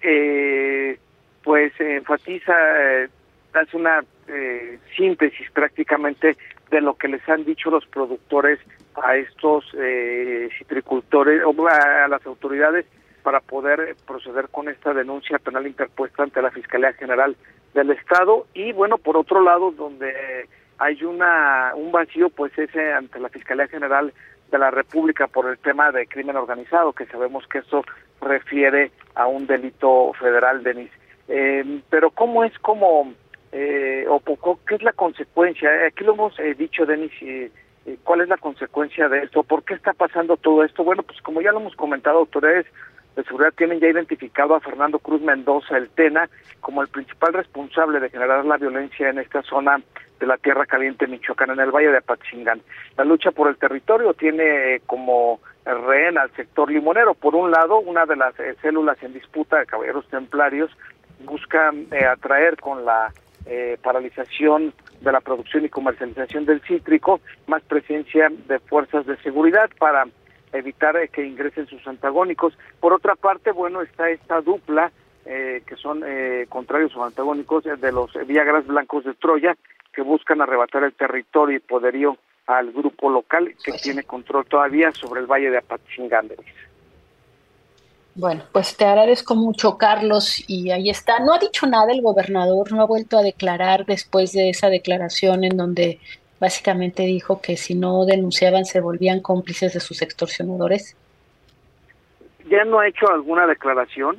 enfatiza, hace una síntesis prácticamente de lo que les han dicho los productores a estos citricultores, o a las autoridades, para poder proceder con esta denuncia penal interpuesta ante la Fiscalía General del Estado. Y bueno, por otro lado, donde hay un vacío, pues ese ante la Fiscalía General de la República por el tema de crimen organizado, que sabemos que esto refiere a un delito federal, Denise. Pero ¿cómo es qué es la consecuencia? Aquí lo hemos dicho, Denise, ¿cuál es la consecuencia de esto? ¿Por qué está pasando todo esto? Bueno, pues como ya lo hemos comentado, autoridades de seguridad tienen ya identificado a Fernando Cruz Mendoza, el Tena, como el principal responsable de generar la violencia en esta zona de la Tierra Caliente, Michoacán, en el Valle de Apatzingán. La lucha por el territorio tiene como rehén al sector limonero. Por un lado, una de las células en disputa de Caballeros Templarios busca atraer con la paralización de la producción y comercialización del cítrico más presencia de fuerzas de seguridad para evitar que ingresen sus antagónicos. Por otra parte, bueno, está esta dupla que son contrarios o antagónicos de los Viagras Blancos de Troya, que buscan arrebatar el territorio y poderío al grupo local que tiene control todavía sobre el Valle de Apatzingán. Bueno, pues te agradezco mucho, Carlos, y ahí está. No ha dicho nada el gobernador, no ha vuelto a declarar después de esa declaración en donde básicamente dijo que si no denunciaban se volvían cómplices de sus extorsionadores. Ya no ha hecho alguna declaración.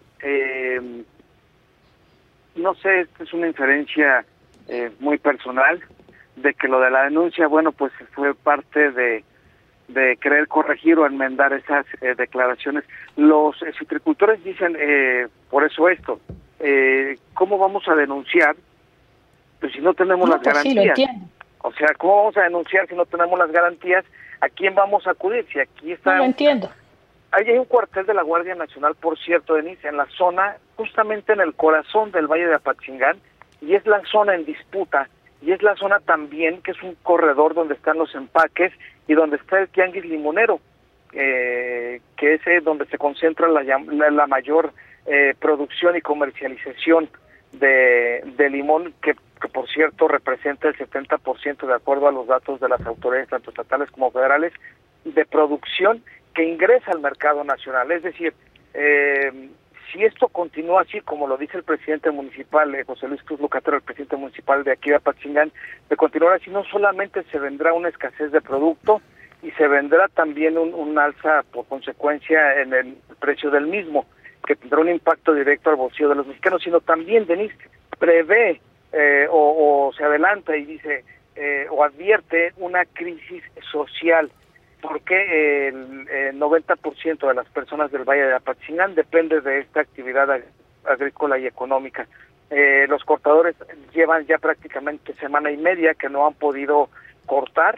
No sé, esta es una inferencia muy personal de que lo de la denuncia, bueno, pues fue parte de querer corregir o enmendar esas declaraciones. Los citricultores dicen, por eso esto, ¿cómo vamos a denunciar pues si no tenemos las garantías? Sí, lo entiendo. O sea, ¿cómo vamos a denunciar si no tenemos las garantías? ¿A quién vamos a acudir? Si aquí está... No lo entiendo. Ahí hay un cuartel de la Guardia Nacional, por cierto, Denise, en la zona, justamente en el corazón del Valle de Apatzingán, y es la zona en disputa, y es la zona también que es un corredor donde están los empaques y donde está el tianguis limonero, que es donde se concentra la mayor producción y comercialización de limón, que por cierto representa el 70%, de acuerdo a los datos de las autoridades tanto estatales como federales, de producción que ingresa al mercado nacional. Es decir, si esto continúa así, como lo dice el presidente municipal, José Luis Cruz Lucatero, el presidente municipal de aquí de Apatzingán, de continuar así, no solamente se vendrá una escasez de producto, y se vendrá también un alza por consecuencia en el precio del mismo, que tendrá un impacto directo al bolsillo de los mexicanos, sino también, Denise, prevé o se adelanta y dice o advierte una crisis social, porque el 90% de las personas del Valle de Apatzingán depende de esta actividad agrícola y económica. Los cortadores llevan ya prácticamente semana y media que no han podido cortar.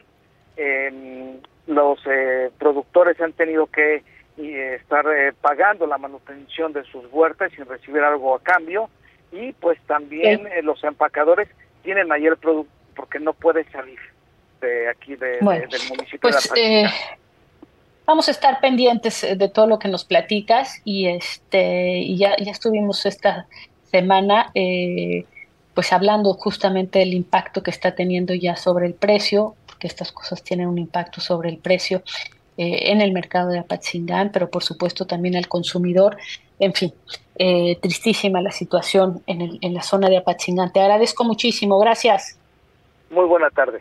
Los productores han tenido que estar pagando la manutención de sus huertas sin recibir algo a cambio, y pues también los empacadores tienen ahí el producto porque no puede salir de aquí del municipio de Apatzingán. Vamos a estar pendientes de todo lo que nos platicas, y ya estuvimos esta semana pues hablando justamente del impacto que está teniendo ya sobre el precio, porque estas cosas tienen un impacto sobre el precio en el mercado de Apatzingán, pero por supuesto también al consumidor. En fin, tristísima la situación en la zona de Apatzingán. Te agradezco muchísimo, gracias. Muy buena tarde.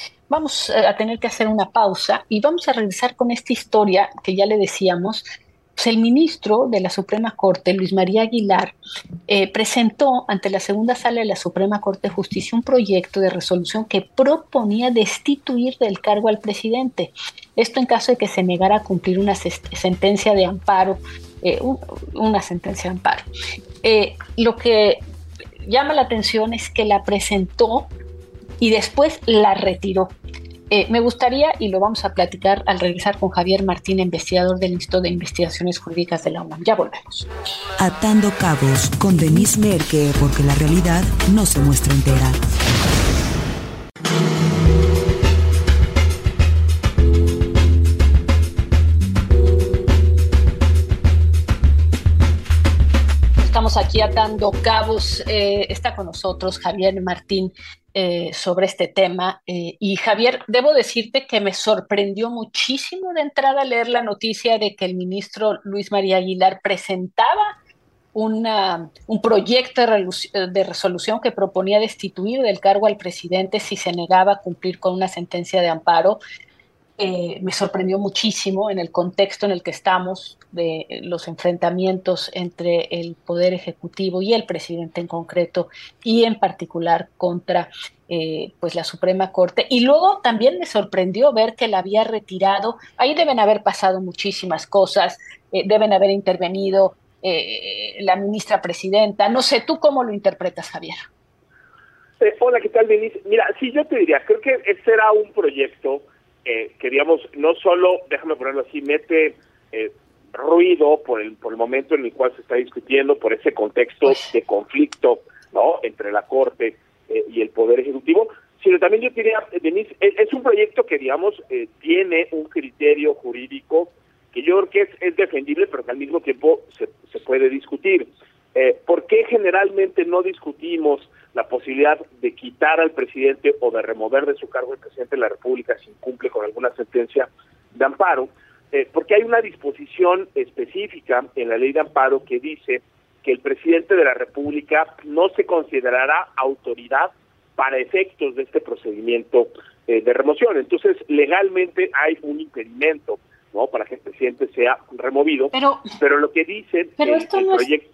Vamos a tener que hacer una pausa y vamos a regresar con esta historia que ya le decíamos, pues el ministro de la Suprema Corte, Luis María Aguilar, presentó ante la segunda sala de la Suprema Corte de Justicia un proyecto de resolución que proponía destituir del cargo al presidente. Esto en caso de que se negara a cumplir una sentencia de amparo, una sentencia de amparo. Lo que llama la atención es que la presentó y después la retiró. Me gustaría, y lo vamos a platicar al regresar con Javier Martín, investigador del Instituto de Investigaciones Jurídicas de la UNAM. Ya volvemos. Atando cabos con Denise Merker, porque la realidad no se muestra entera. Estamos aquí atando cabos. Está con nosotros Javier Martín sobre este tema. Y Javier, debo decirte que me sorprendió muchísimo de entrada leer la noticia de que el ministro Luis María Aguilar presentaba un proyecto de resolución que proponía destituir del cargo al presidente si se negaba a cumplir con una sentencia de amparo. Me sorprendió muchísimo en el contexto en el que estamos, de los enfrentamientos entre el Poder Ejecutivo y el presidente en concreto, y en particular contra pues la Suprema Corte. Y luego también me sorprendió ver que la había retirado. Ahí deben haber pasado muchísimas cosas, deben haber intervenido la ministra presidenta. No sé, ¿tú cómo lo interpretas, Javier? Hola, ¿qué tal, Denise? Mira, sí, yo te diría, creo que este era un proyecto que, digamos, no solo, déjame ponerlo así, mete ruido por el momento en el cual se está discutiendo, por ese contexto de conflicto, ¿no?, entre la Corte y el Poder Ejecutivo, sino también yo diría, Denise, es un proyecto que, digamos, tiene un criterio jurídico que yo creo que es defendible, pero que al mismo tiempo se puede discutir. ¿Por qué generalmente no discutimos la posibilidad de quitar al presidente o de remover de su cargo al presidente de la República si incumple con alguna sentencia de amparo? Porque hay una disposición específica en la ley de amparo que dice que el presidente de la República no se considerará autoridad para efectos de este procedimiento de remoción. Entonces, legalmente hay un impedimento, ¿no?, para que el presidente sea removido, pero lo que dice el proyecto...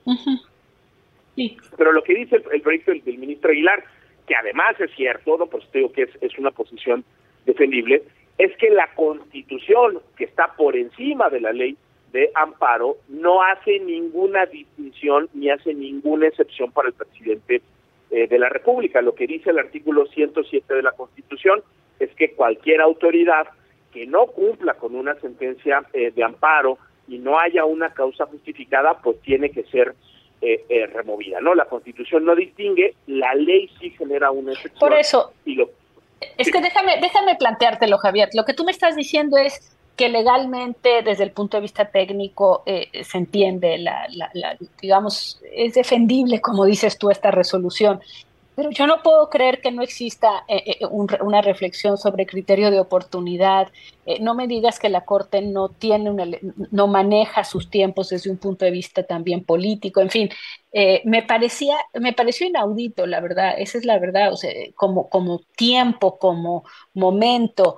Sí. Pero lo que dice el proyecto del ministro Aguilar, que además es cierto, ¿no?, por eso te digo que es una posición defendible, es que la Constitución, que está por encima de la ley de amparo, no hace ninguna distinción ni hace ninguna excepción para el presidente de la República. Lo que dice el artículo 107 de la Constitución es que cualquier autoridad que no cumpla con una sentencia de amparo y no haya una causa justificada, pues tiene que ser removida, ¿no? La Constitución no distingue, la ley sí genera una excepción. Por eso, es que déjame planteártelo, Javier. Lo que tú me estás diciendo es que legalmente, desde el punto de vista técnico, se entiende, digamos, es defendible, como dices tú, esta resolución. Pero yo no puedo creer que no exista una reflexión sobre criterio de oportunidad. No me digas que la Corte no maneja sus tiempos desde un punto de vista también político. En fin, me pareció inaudito, la verdad. Esa es la verdad. O sea, como tiempo, como momento.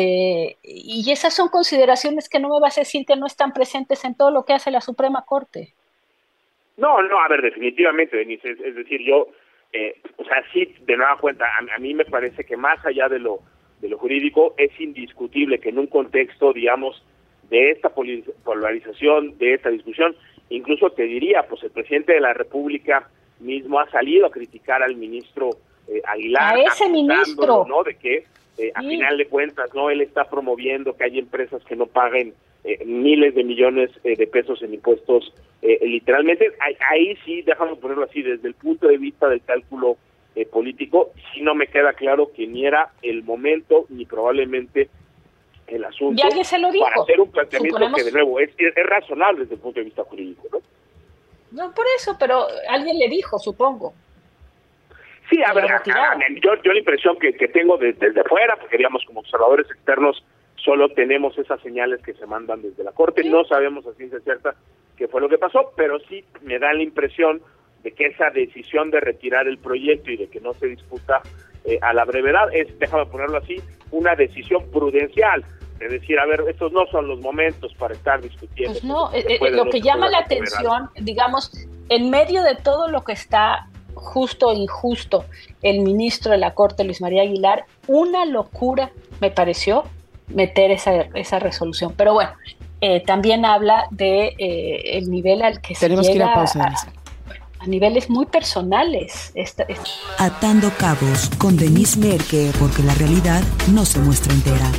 Y esas son consideraciones que no me vas a decir que no están presentes en todo lo que hace la Suprema Corte. No, a ver, definitivamente, Denise. Es decir, yo... o sea, sí, de nueva cuenta, a mí me parece que más allá de lo jurídico, es indiscutible que en un contexto, digamos, de esta polarización, de esta discusión, incluso te diría, pues el presidente de la República mismo ha salido a criticar al ministro Aguilar, a ese ministro, ¿no?, de que a final de cuentas, no, él está promoviendo que hay empresas que no paguen miles de millones de pesos en impuestos, literalmente. Ahí sí, déjame ponerlo así, desde el punto de vista del cálculo político, sí no me queda claro que ni era el momento ni probablemente el asunto ya se lo dijo, para hacer un planteamiento que de nuevo es razonable desde el punto de vista jurídico, ¿no? No, por eso, pero alguien le dijo, supongo. Sí, a ver, yo la impresión que tengo desde fuera, porque digamos como observadores externos solo tenemos esas señales que se mandan desde la Corte, no sabemos a ciencia cierta qué fue lo que pasó, pero sí me da la impresión de que esa decisión de retirar el proyecto y de que no se discuta a la brevedad es, déjame ponerlo así, una decisión prudencial, de decir, a ver, estos no son los momentos para estar discutiendo. Pues no, lo que llama la atención, digamos, en medio de todo lo que está justo e injusto, el ministro de la Corte, Luis María Aguilar, una locura me pareció meter esa resolución. Pero bueno, también habla de el nivel al que tenemos se llega llega que ir a pausa, a niveles muy personales. Atando cabos con Denise Merker, porque la realidad no se muestra entera.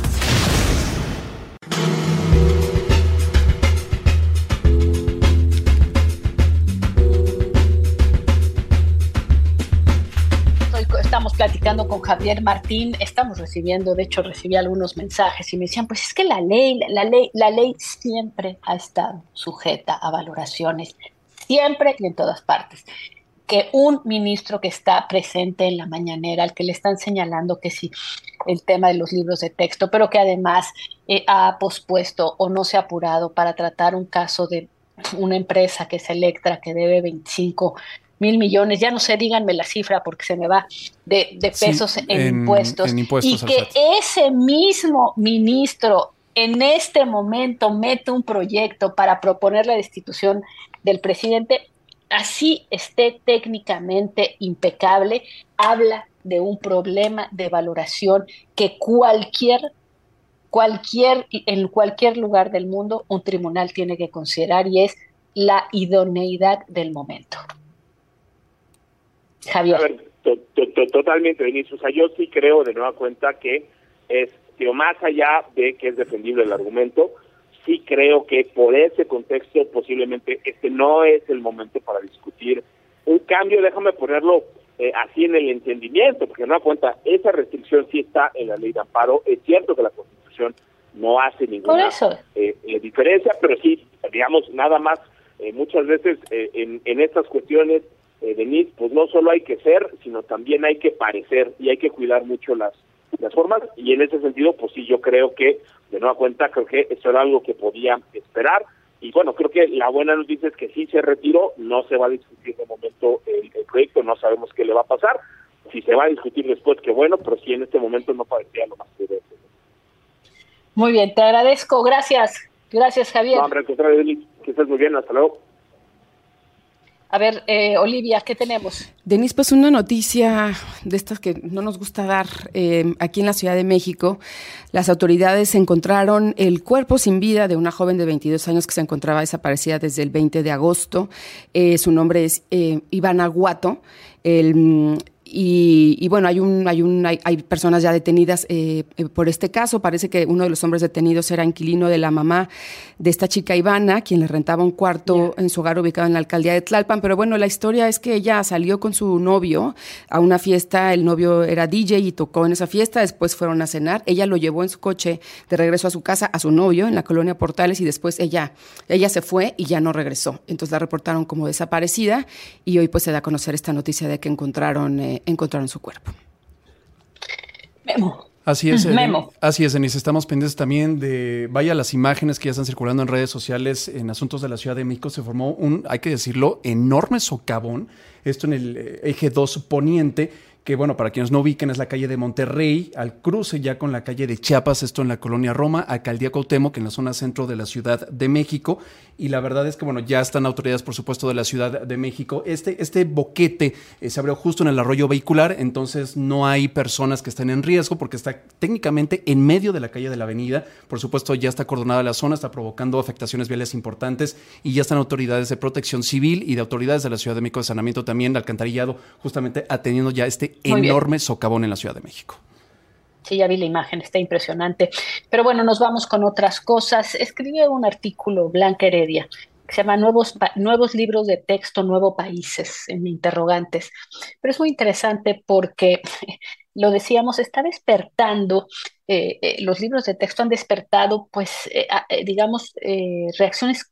Estamos platicando con Javier Martín, estamos recibiendo, de hecho recibí algunos mensajes y me decían, pues es que la ley siempre ha estado sujeta a valoraciones, siempre y en todas partes. Que un ministro que está presente en la mañanera, al que le están señalando que sí, el tema de los libros de texto, pero que además ha pospuesto o no se ha apurado para tratar un caso de una empresa que es Electra, que debe 25,000 millones, ya no sé, díganme la cifra porque se me va, de pesos en impuestos, y que ese mismo ministro en este momento mete un proyecto para proponer la destitución del presidente, así esté técnicamente impecable, habla de un problema de valoración que en cualquier lugar del mundo un tribunal tiene que considerar, y es la idoneidad del momento. Javier. A ver, totalmente, Denise. O sea, yo sí creo de nueva cuenta que es, más allá de que es defendible el argumento, sí creo que por ese contexto posiblemente este no es el momento para discutir un cambio. Déjame ponerlo así en el entendimiento, porque de nueva cuenta esa restricción sí está en la ley de amparo. Es cierto que la Constitución no hace ninguna diferencia, pero sí, digamos, nada más, muchas veces en estas cuestiones, Denise, pues no solo hay que ser, sino también hay que parecer, y hay que cuidar mucho las formas, y en ese sentido, pues sí, yo creo que, de nueva cuenta, creo que eso era algo que podía esperar, y bueno, creo que la buena noticia es que sí se retiró, no se va a discutir de momento el proyecto, no sabemos qué le va a pasar, si se va a discutir después, qué bueno, pero sí en este momento no parecía lo más prudente. Muy bien, te agradezco, gracias Javier. No, hombre, al contrario, Denise, que estés muy bien, hasta luego. A ver, Olivia, ¿qué tenemos? Denise, pues una noticia de estas que no nos gusta dar. Aquí en la Ciudad de México, las autoridades encontraron el cuerpo sin vida de una joven de 22 años que se encontraba desaparecida desde el 20 de agosto. Su nombre es Ivana Guato. Y bueno, hay personas ya detenidas por este caso. Parece que uno de los hombres detenidos era inquilino de la mamá de esta chica Ivana, quien le rentaba un cuarto en su hogar ubicado en la alcaldía de Tlalpan. Pero bueno, la historia es que ella salió con su novio a una fiesta. El novio era DJ y tocó en esa fiesta. Después fueron a cenar. Ella lo llevó en su coche de regreso a su casa, a su novio en la colonia Portales, y después ella se fue y ya no regresó. Entonces la reportaron como desaparecida, y hoy pues se da a conocer esta noticia de que encontraron su cuerpo. Memo. Así es, Denise. Estamos pendientes también de, las imágenes que ya están circulando en redes sociales en asuntos de la Ciudad de México. Se formó hay que decirlo, enorme socavón, esto en el eje 2 poniente, que bueno, para quienes no ubiquen, es la calle de Monterrey, al cruce ya con la calle de Chiapas, esto en la colonia Roma, Alcaldía Cuauhtémoc, en la zona centro de la Ciudad de México. Y la verdad es que, bueno, ya están autoridades, por supuesto, de la Ciudad de México. Este boquete se abrió justo en el arroyo vehicular, entonces no hay personas que estén en riesgo porque está técnicamente en medio de la calle de la avenida. Por supuesto, ya está acordonada la zona, está provocando afectaciones viales importantes, y ya están autoridades de protección civil y de autoridades de la Ciudad de México de saneamiento también, de alcantarillado, justamente atendiendo ya este enorme socavón en la Ciudad de México. Sí, ya vi la imagen, está impresionante. Pero bueno, nos vamos con otras cosas. Escribió un artículo Blanca Heredia que se llama Nuevos libros de texto, nuevo países, en interrogantes. Pero es muy interesante porque, lo decíamos, está despertando, los libros de texto han despertado, pues, digamos, reacciones en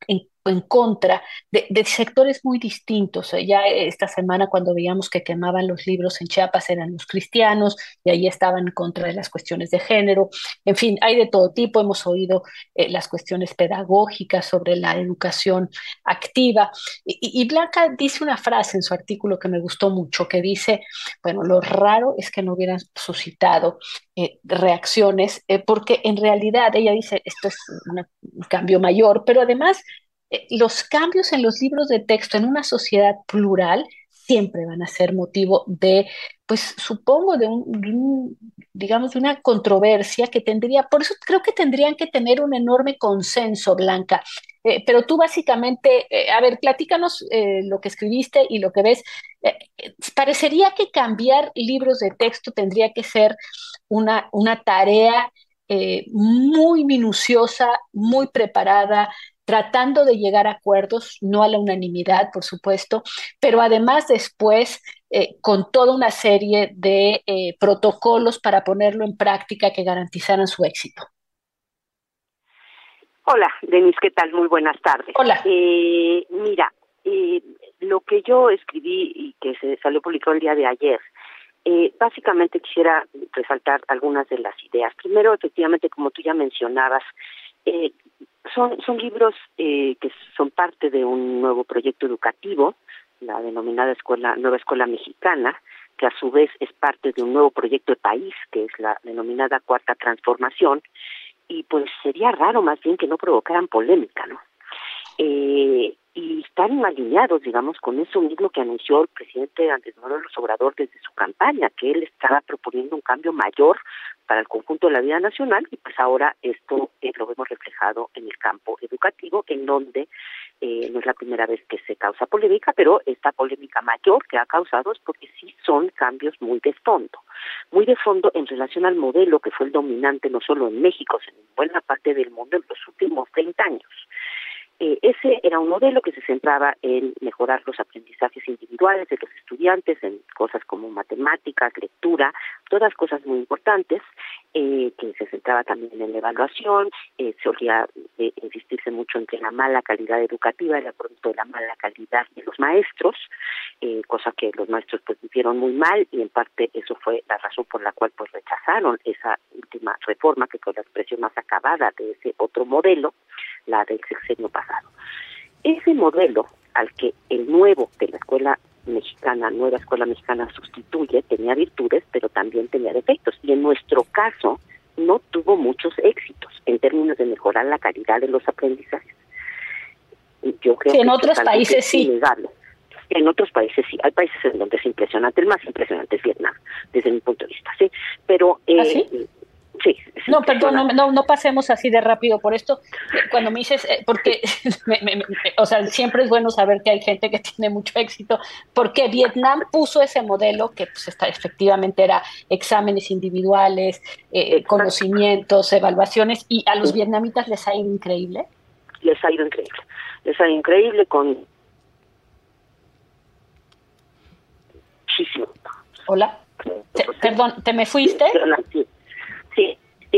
en contra de sectores muy distintos. Ya esta semana cuando veíamos que quemaban los libros en Chiapas eran los cristianos y ahí estaban en contra de las cuestiones de género. En fin, hay de todo tipo. Hemos oído las cuestiones pedagógicas sobre la educación activa. Y Blanca dice una frase en su artículo que me gustó mucho, que dice, bueno, lo raro es que no hubieran suscitado reacciones, porque en realidad ella dice, esto es un cambio mayor, pero además los cambios en los libros de texto en una sociedad plural siempre van a ser motivo de, pues supongo, digamos, de una controversia que tendría, por eso creo que tendrían que tener un enorme consenso, Blanca. Pero tú básicamente, a ver, platícanos lo que escribiste y lo que ves. Parecería que cambiar libros de texto tendría que ser una tarea muy minuciosa, muy preparada, tratando de llegar a acuerdos, no a la unanimidad, por supuesto, pero además después con toda una serie de protocolos para ponerlo en práctica que garantizaran su éxito. Hola, Denise, ¿qué tal? Muy buenas tardes. Hola. Mira, lo que yo escribí y que se salió publicado el día de ayer, básicamente quisiera resaltar algunas de las ideas. Primero, efectivamente, como tú ya mencionabas, son libros que son parte de un nuevo proyecto educativo, la denominada Nueva Escuela Mexicana, que a su vez es parte de un nuevo proyecto de país, que es la denominada Cuarta Transformación, y pues sería raro más bien que no provocaran polémica, ¿no? Y están alineados, digamos, con eso mismo que anunció el presidente Andrés Manuel López Obrador desde su campaña, que él estaba proponiendo un cambio mayor para el conjunto de la vida nacional, y pues ahora esto lo vemos reflejado en el campo educativo, en donde no es la primera vez que se causa polémica, pero esta polémica mayor que ha causado es porque sí son cambios muy de fondo en relación al modelo que fue el dominante no solo en México, sino en buena parte del mundo en los últimos 30 años. Ese era un modelo que se centraba en mejorar los aprendizajes individuales de los estudiantes en cosas como matemáticas, lectura, todas cosas muy importantes, que se centraba también en la evaluación, solía insistirse mucho en que la mala calidad educativa era producto de la mala calidad de los maestros, cosa que los maestros pues hicieron muy mal, y en parte eso fue la razón por la cual pues rechazaron esa última reforma, que fue la expresión más acabada de ese otro modelo, la del sexenio pasado. Ese modelo al que el nuevo de la Nueva Escuela Mexicana sustituye, tenía virtudes, pero también tenía defectos, y en nuestro caso no tuvo muchos éxitos en términos de mejorar la calidad de los aprendizajes. Yo creo que en otros países sí. Innegable. En otros países sí, hay países en donde es impresionante, el más impresionante es Vietnam, desde mi punto de vista, sí, pero ¿sí? Sí. No, perdón, no pasemos así de rápido por esto. Cuando me dices, porque, o sea, siempre es bueno saber que hay gente que tiene mucho éxito, porque Vietnam puso ese modelo que pues, efectivamente era exámenes individuales, conocimientos, evaluaciones, y a los vietnamitas les ha ido increíble. Les ha ido increíble con muchísimo. Hola, perdón, ¿te me fuiste? Sí.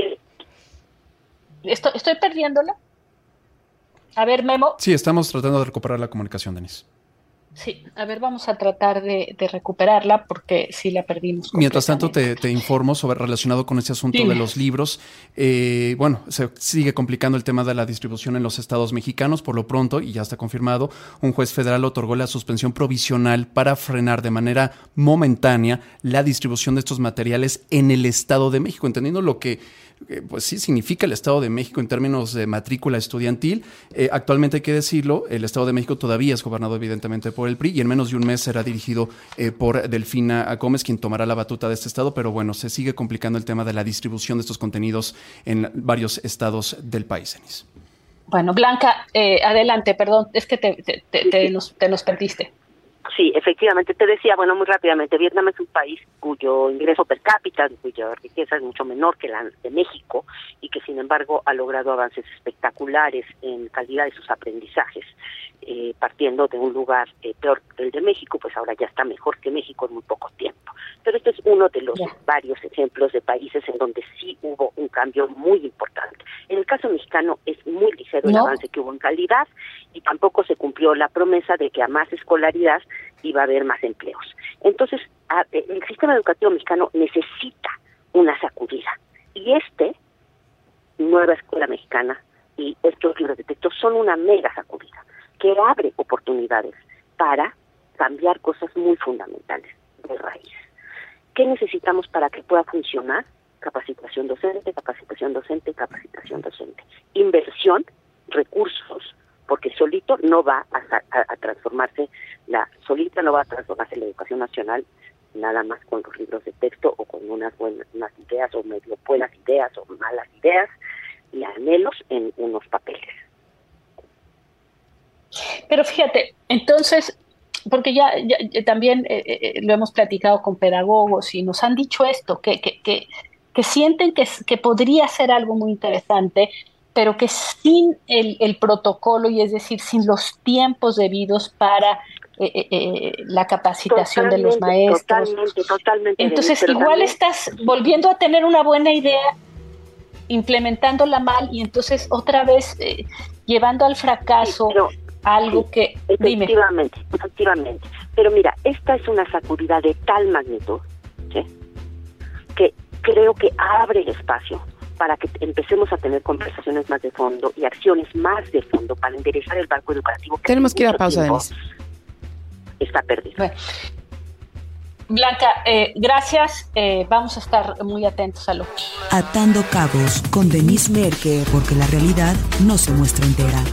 ¿Estoy perdiéndola? A ver, Memo. Sí, estamos tratando de recuperar la comunicación, Denise. Sí, a ver, vamos a tratar de recuperarla porque sí la perdimos. Mientras tanto, te informo relacionado con este asunto de los libros. Bueno, se sigue complicando el tema de la distribución en los estados mexicanos. Por lo pronto, y ya está confirmado, un juez federal otorgó la suspensión provisional para frenar de manera momentánea la distribución de estos materiales en el Estado de México, entendiendo lo que pues sí significa el Estado de México en términos de matrícula estudiantil. Actualmente, hay que decirlo, el Estado de México todavía es gobernado evidentemente por el PRI, y en menos de un mes será dirigido por Delfina Gómez, quien tomará la batuta de este estado, pero bueno, se sigue complicando el tema de la distribución de estos contenidos en varios estados del país, Denise. Bueno, Blanca, adelante, perdón, es que te nos perdiste. Sí, efectivamente, te decía, bueno, muy rápidamente, Vietnam es un país cuyo ingreso per cápita, cuya riqueza es mucho menor que la de México y que sin embargo ha logrado avances espectaculares en calidad de sus aprendizajes, partiendo de un lugar peor que el de México, pues ahora ya está mejor que México en muy poco tiempo. Pero este es uno de los varios ejemplos de países en donde sí hubo un cambio muy importante. En el caso mexicano es muy ligero el avance que hubo en calidad y tampoco se cumplió la promesa de que a más escolaridad iba a haber más empleos. Entonces, el sistema educativo mexicano necesita una sacudida. Y Nueva Escuela Mexicana y estos libros de texto son una mega sacudida que abre oportunidades para cambiar cosas muy fundamentales de raíz. ¿Qué necesitamos para que pueda funcionar? Capacitación docente, capacitación docente, capacitación docente. Inversión, recursos, porque solito no va a transformarse la educación nacional nada más con los libros de texto o con unas ideas o medio buenas ideas o malas ideas y anhelos en unos papeles. Pero fíjate, entonces, porque ya también lo hemos platicado con pedagogos y nos han dicho esto, que sienten que podría ser algo muy interesante, pero que sin el protocolo, y es decir, sin los tiempos debidos para la capacitación de los maestros. Totalmente. Entonces, igual también estás volviendo a tener una buena idea, implementándola mal, y entonces otra vez llevando al fracaso algo que... Efectivamente. Pero mira, esta es una sacudida de tal magnitud, ¿sí?, que creo que abre el espacio para que empecemos a tener conversaciones más de fondo y acciones más de fondo para enderezar el barco educativo. Tenemos que ir a pausa, Denise. Está perdido. Bueno. Blanca, gracias. Vamos a estar muy atentos a lo que... Atando cabos con Denise Merker, porque la realidad no se muestra entera.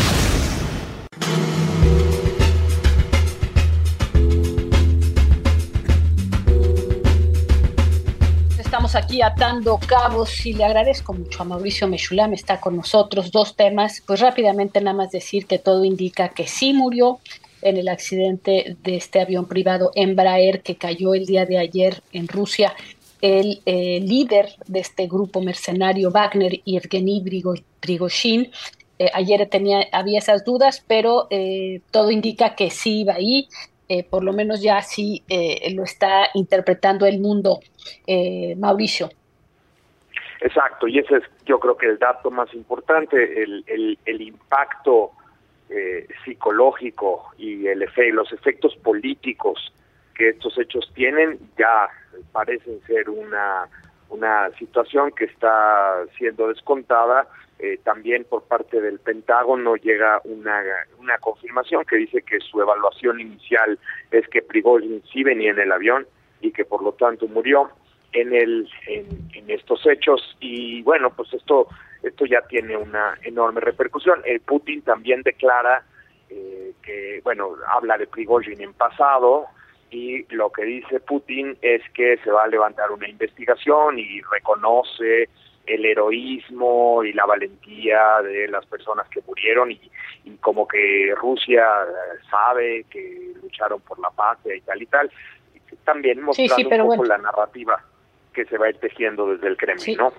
Estamos aquí atando cabos y le agradezco mucho a Mauricio Mechulam, está con nosotros. Dos temas, pues rápidamente nada más decir que todo indica que sí murió en el accidente de este avión privado Embraer que cayó el día de ayer en Rusia. El líder de este grupo mercenario Wagner, Yevgeny Prigozhin, ayer había esas dudas, pero todo indica que sí iba ahí. Por lo menos ya sí lo está interpretando el mundo, Mauricio. Exacto, y ese es yo creo que el dato más importante, el impacto psicológico y los efectos políticos que estos hechos tienen ya parecen ser una situación que está siendo descontada. También por parte del Pentágono llega una confirmación que dice que su evaluación inicial es que Prigozhin sí venía en el avión y que por lo tanto murió en estos hechos. Y bueno, pues esto ya tiene una enorme repercusión. Putin también declara que, bueno, habla de Prigozhin en pasado, y lo que dice Putin es que se va a levantar una investigación y reconoce el heroísmo y la valentía de las personas que murieron y como que Rusia sabe que lucharon por la paz y tal y tal. También mostrando un poco la narrativa que se va a ir tejiendo desde el Kremlin, ¿no?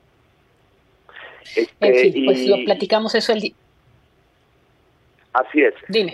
En fin, pues lo platicamos eso el día. Así es. Dime.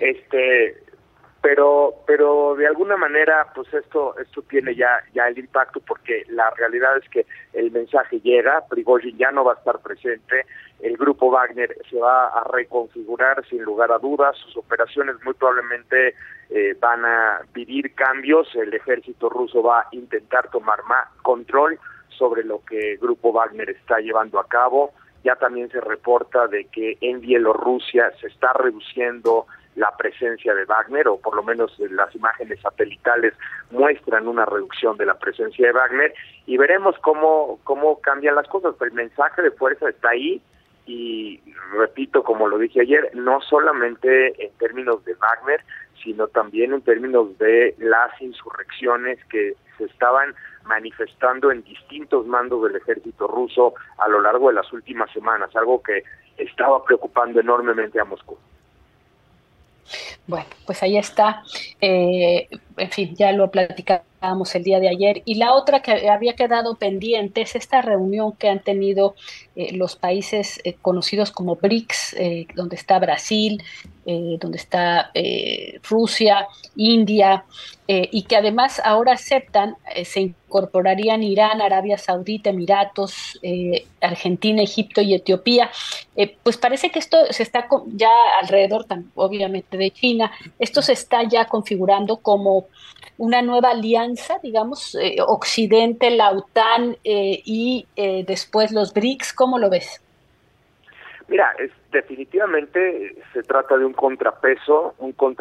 Pero de alguna manera pues esto tiene ya el impacto, porque la realidad es que el mensaje llega. Prigozhin ya no va a estar presente, el grupo Wagner se va a reconfigurar sin lugar a dudas, sus operaciones muy probablemente van a vivir cambios, el ejército ruso va a intentar tomar más control sobre lo que el grupo Wagner está llevando a cabo. Ya también se reporta de que en Bielorrusia se está reduciendo la presencia de Wagner, o por lo menos las imágenes satelitales muestran una reducción de la presencia de Wagner, y veremos cómo cambian las cosas. Pero el mensaje de fuerza está ahí, y repito, como lo dije ayer, no solamente en términos de Wagner, sino también en términos de las insurrecciones que se estaban manifestando en distintos mandos del ejército ruso a lo largo de las últimas semanas, algo que estaba preocupando enormemente a Moscú. Bueno, pues ahí está. En fin, ya lo platicábamos el día de ayer. Y la otra que había quedado pendiente es esta reunión que han tenido los países conocidos como BRICS, donde está Brasil, donde está Rusia, India, y que además ahora aceptan, se incorporarían Irán, Arabia Saudita, Emiratos, Argentina, Egipto y Etiopía. Pues parece que esto se está ya alrededor, obviamente, de China. Esto se está ya configurando como una nueva alianza, digamos, Occidente, la OTAN y después los BRICS. ¿Cómo lo ves? Mira, definitivamente se trata de un contrapeso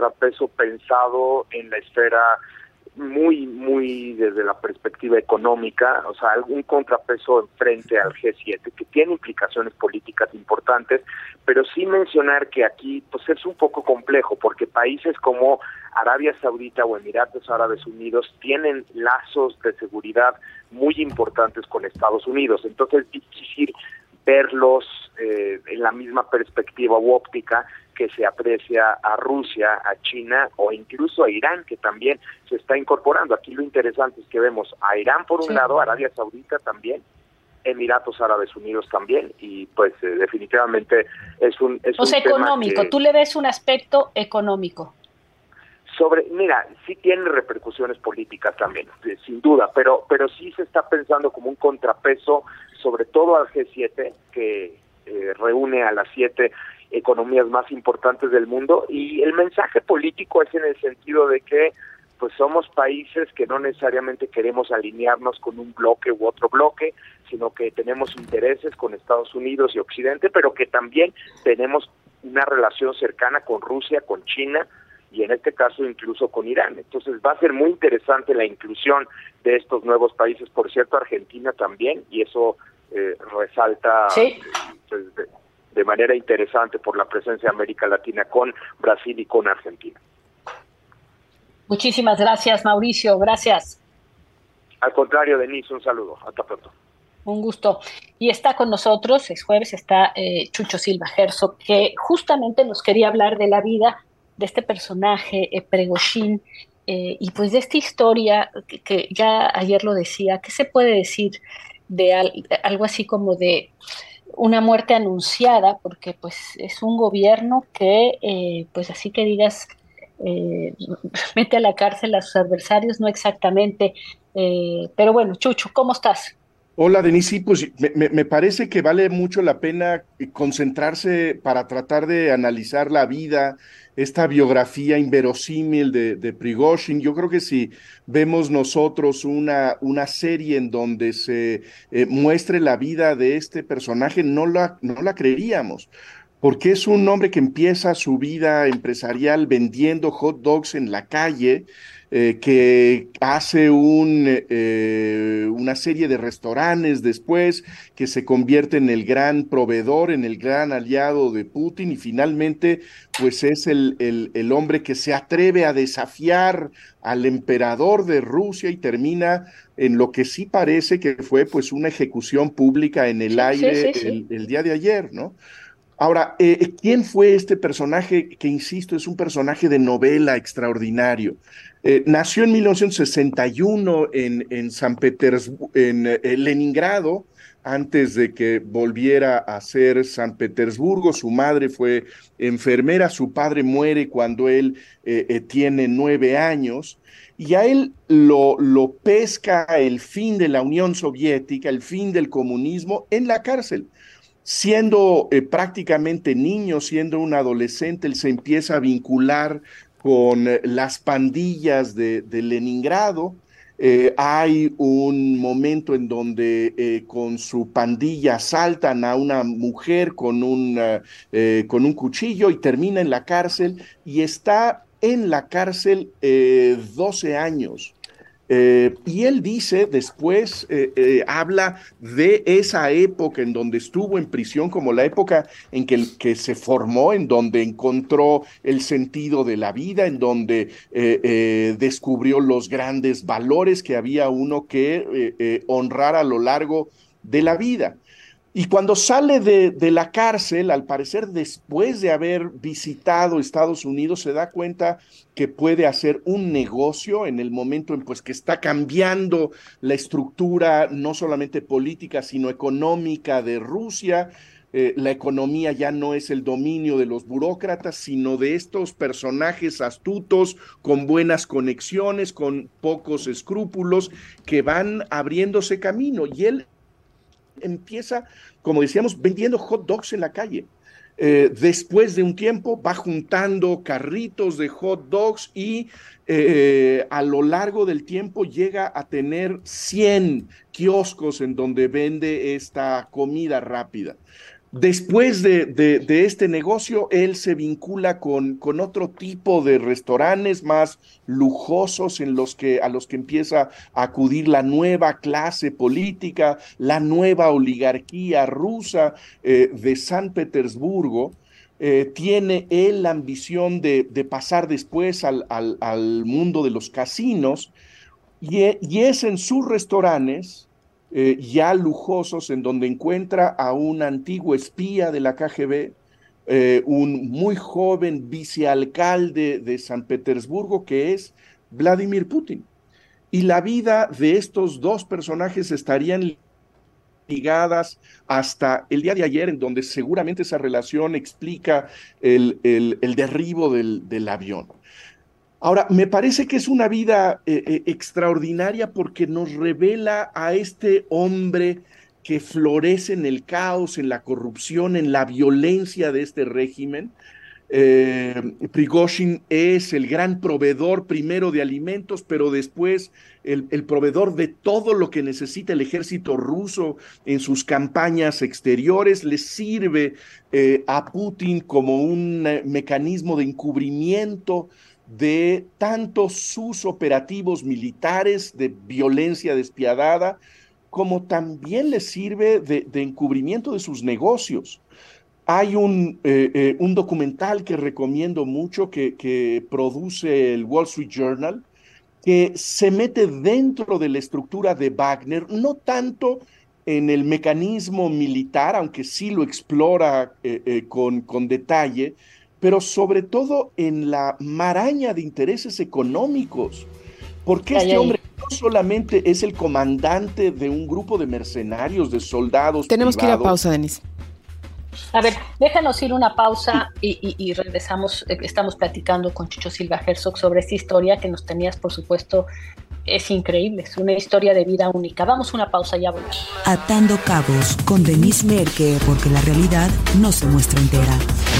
pensado en la esfera muy desde la perspectiva económica, o sea, un contrapeso frente al G7 que tiene implicaciones políticas importantes, pero sí mencionar que aquí pues es un poco complejo porque países como Arabia Saudita o Emiratos Árabes Unidos tienen lazos de seguridad muy importantes con Estados Unidos, entonces es difícil verlos en la misma perspectiva u óptica que se aprecia a Rusia, a China o incluso a Irán, que también se está incorporando. Aquí lo interesante es que vemos a Irán por un lado, Arabia Saudita también, Emiratos Árabes Unidos también, y pues definitivamente es un tema económico, tú le ves un aspecto económico. Mira, sí tiene repercusiones políticas también, sin duda, pero sí se está pensando como un contrapeso, sobre todo al G7, que reúne a las 7 economías más importantes del mundo, y el mensaje político es en el sentido de que pues somos países que no necesariamente queremos alinearnos con un bloque u otro bloque, sino que tenemos intereses con Estados Unidos y Occidente, pero que también tenemos una relación cercana con Rusia, con China, y en este caso incluso con Irán. Entonces va a ser muy interesante la inclusión de estos nuevos países, por cierto Argentina también, y eso resalta pues, de manera interesante por la presencia de América Latina con Brasil y con Argentina. Muchísimas gracias, Mauricio, gracias. Al contrario, Denise, un saludo, hasta pronto. Un gusto. Y está con nosotros, es jueves, está Chucho Silva Herzog, que justamente nos quería hablar de la vida de este personaje, Prigozhin, y pues de esta historia que ya ayer lo decía. ¿Qué se puede decir de algo así como de una muerte anunciada? Porque pues es un gobierno que, pues así que digas, mete a la cárcel a sus adversarios, no exactamente, pero bueno, Chucho, ¿cómo estás? Hola, Denise, sí, pues me parece que vale mucho la pena concentrarse para tratar de analizar la vida, esta biografía inverosímil de Prigozhin. Yo creo que si vemos nosotros una serie en donde se muestre la vida de este personaje, no la creeríamos, porque es un hombre que empieza su vida empresarial vendiendo hot dogs en la calle, que hace una serie de restaurantes después, que se convierte en el gran proveedor, en el gran aliado de Putin, y finalmente pues es el hombre que se atreve a desafiar al emperador de Rusia y termina en lo que sí parece que fue pues una ejecución pública en el aire. El día de ayer, ¿no? Ahora, ¿quién fue este personaje que, insisto, es un personaje de novela extraordinario? Nació en 1961 en San Petersburgo, en Leningrado, antes de que volviera a ser San Petersburgo. Su madre fue enfermera, su padre muere cuando él tiene 9 años, y a él lo pesca el fin de la Unión Soviética, el fin del comunismo en la cárcel. Siendo prácticamente niño, siendo un adolescente, él se empieza a vincular con las pandillas de Leningrado. Hay un momento en donde con su pandilla asaltan a una mujer con un cuchillo y termina en la cárcel, y está en la cárcel 12 años. Y él dice después, habla de esa época en donde estuvo en prisión como la época en que se formó, en donde encontró el sentido de la vida, en donde descubrió los grandes valores que había uno que honrar a lo largo de la vida. Y cuando sale de la cárcel, al parecer después de haber visitado Estados Unidos, se da cuenta que puede hacer un negocio en el momento en pues, que está cambiando la estructura no solamente política, sino económica de Rusia. La economía ya no es el dominio de los burócratas, sino de estos personajes astutos, con buenas conexiones, con pocos escrúpulos, que van abriéndose camino. Y él empieza, como decíamos, vendiendo hot dogs en la calle. Después de un tiempo va juntando carritos de hot dogs y a lo largo del tiempo llega a tener 100 kioscos en donde vende esta comida rápida. Después de este negocio, él se vincula con otro tipo de restaurantes más lujosos a los que empieza a acudir la nueva clase política, la nueva oligarquía rusa de San Petersburgo. Tiene él la ambición de pasar después al mundo de los casinos y es en sus restaurantes ya lujosos, en donde encuentra a un antiguo espía de la KGB, un muy joven vicealcalde de San Petersburgo, que es Vladimir Putin. Y la vida de estos dos personajes estarían ligadas hasta el día de ayer, en donde seguramente esa relación explica el derribo del avión. Ahora, me parece que es una vida extraordinaria porque nos revela a este hombre que florece en el caos, en la corrupción, en la violencia de este régimen. Prigozhin es el gran proveedor primero de alimentos, pero después el proveedor de todo lo que necesita el ejército ruso en sus campañas exteriores. Le sirve a Putin como un mecanismo de encubrimiento de tanto sus operativos militares de violencia despiadada, como también le sirve de encubrimiento de sus negocios. Hay un documental que recomiendo mucho que produce el Wall Street Journal, que se mete dentro de la estructura de Wagner, no tanto en el mecanismo militar, aunque sí lo explora con detalle, pero sobre todo en la maraña de intereses económicos, porque este hombre no solamente es el comandante de un grupo de mercenarios, de soldados Tenemos privados. que ir a pausa, Denise. A ver, déjanos ir una pausa y regresamos. Estamos platicando con Chucho Silva Herzog sobre esta historia que nos tenías, por supuesto, es increíble, es una historia de vida única. Vamos a una pausa, ya volvemos. Atando cabos con Denise Merker, porque la realidad no se muestra entera.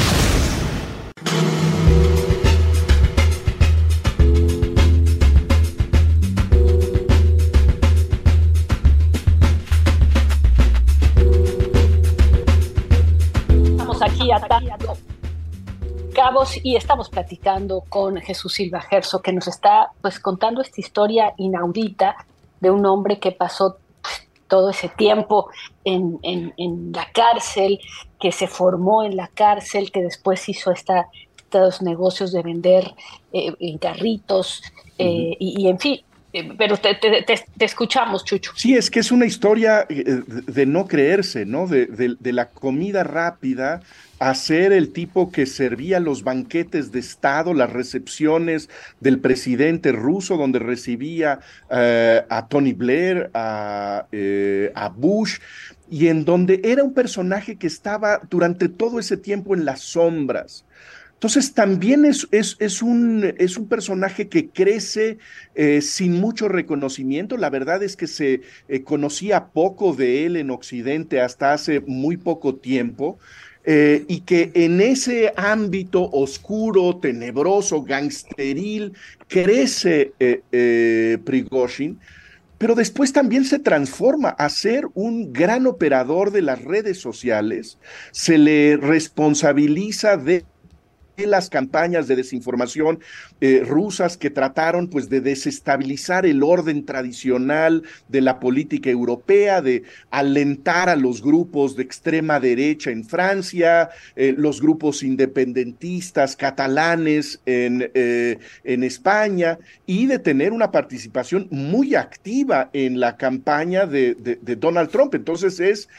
Aquí atando cabos y estamos platicando con Jesús Silva Herzog, que nos está pues contando esta historia inaudita de un hombre que pasó todo ese tiempo en la cárcel, que se formó en la cárcel, que después hizo estos negocios de vender en carritos y en fin. Pero te escuchamos, Chucho. Sí, es que es una historia de no creerse, ¿no? De la comida rápida a ser el tipo que servía los banquetes de Estado, las recepciones del presidente ruso, donde recibía a Tony Blair, a Bush, y en donde era un personaje que estaba durante todo ese tiempo en las sombras. Entonces también es un personaje que crece sin mucho reconocimiento. La verdad es que se conocía poco de él en Occidente hasta hace muy poco tiempo, y que en ese ámbito oscuro, tenebroso, gangsteril, crece Prigozhin, pero después también se transforma a ser un gran operador de las redes sociales. Se le responsabiliza de las campañas de desinformación rusas que trataron pues de desestabilizar el orden tradicional de la política europea, de alentar a los grupos de extrema derecha en Francia, los grupos independentistas catalanes en España, y de tener una participación muy activa en la campaña de Donald Trump. Entonces es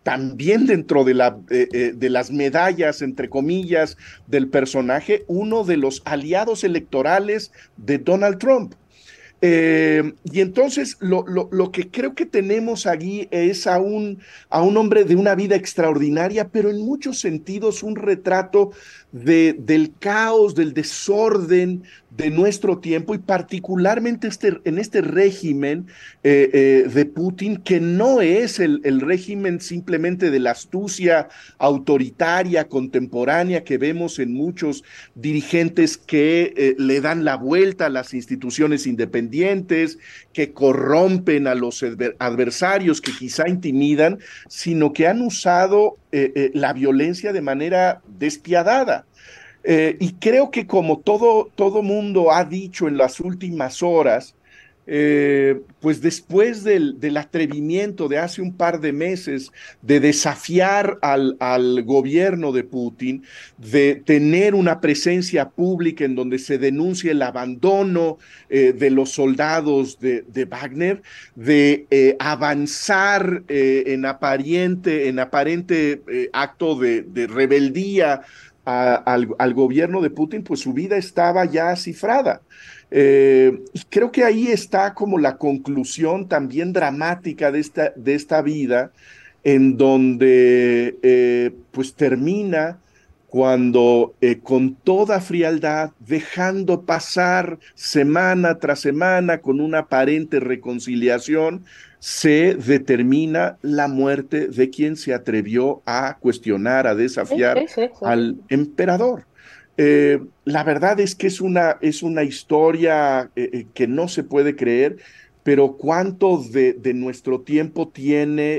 también dentro de las medallas, entre comillas, del personaje, uno de los aliados electorales de Donald Trump. Y entonces lo que creo que tenemos allí es a un hombre de una vida extraordinaria, pero en muchos sentidos un retrato del caos, del desorden de nuestro tiempo, y particularmente en este régimen de Putin, que no es el régimen simplemente de la astucia autoritaria contemporánea que vemos en muchos dirigentes que le dan la vuelta a las instituciones independientes, que corrompen a los adversarios, que quizá intimidan, sino que han usado la violencia de manera despiadada. Y creo que, como todo mundo ha dicho en las últimas horas, pues después del atrevimiento de hace un par de meses de desafiar al gobierno de Putin, de tener una presencia pública en donde se denuncie el abandono de los soldados de Wagner, de avanzar en aparente acto de rebeldía al gobierno de Putin, pues su vida estaba ya cifrada. Y creo que ahí está como la conclusión también dramática de esta vida, en donde pues termina cuando con toda frialdad, dejando pasar semana tras semana con una aparente reconciliación, se determina la muerte de quien se atrevió a cuestionar, a desafiar al emperador. La verdad es que es una historia que no se puede creer, pero cuánto de nuestro tiempo tiene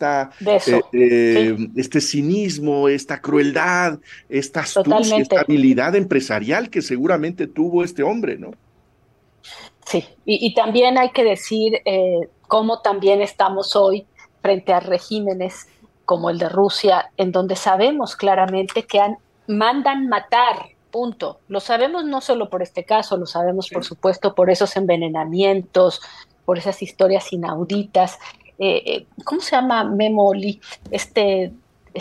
este cinismo, esta crueldad, esta astucia, esta habilidad empresarial que seguramente tuvo este hombre, ¿no? Sí, y también hay que decir cómo también estamos hoy frente a regímenes como el de Rusia, en donde sabemos claramente que mandan matar, punto. Lo sabemos no solo por este caso, lo sabemos por supuesto por esos envenenamientos, por esas historias inauditas. ¿Cómo se llama, Memo Lee? Este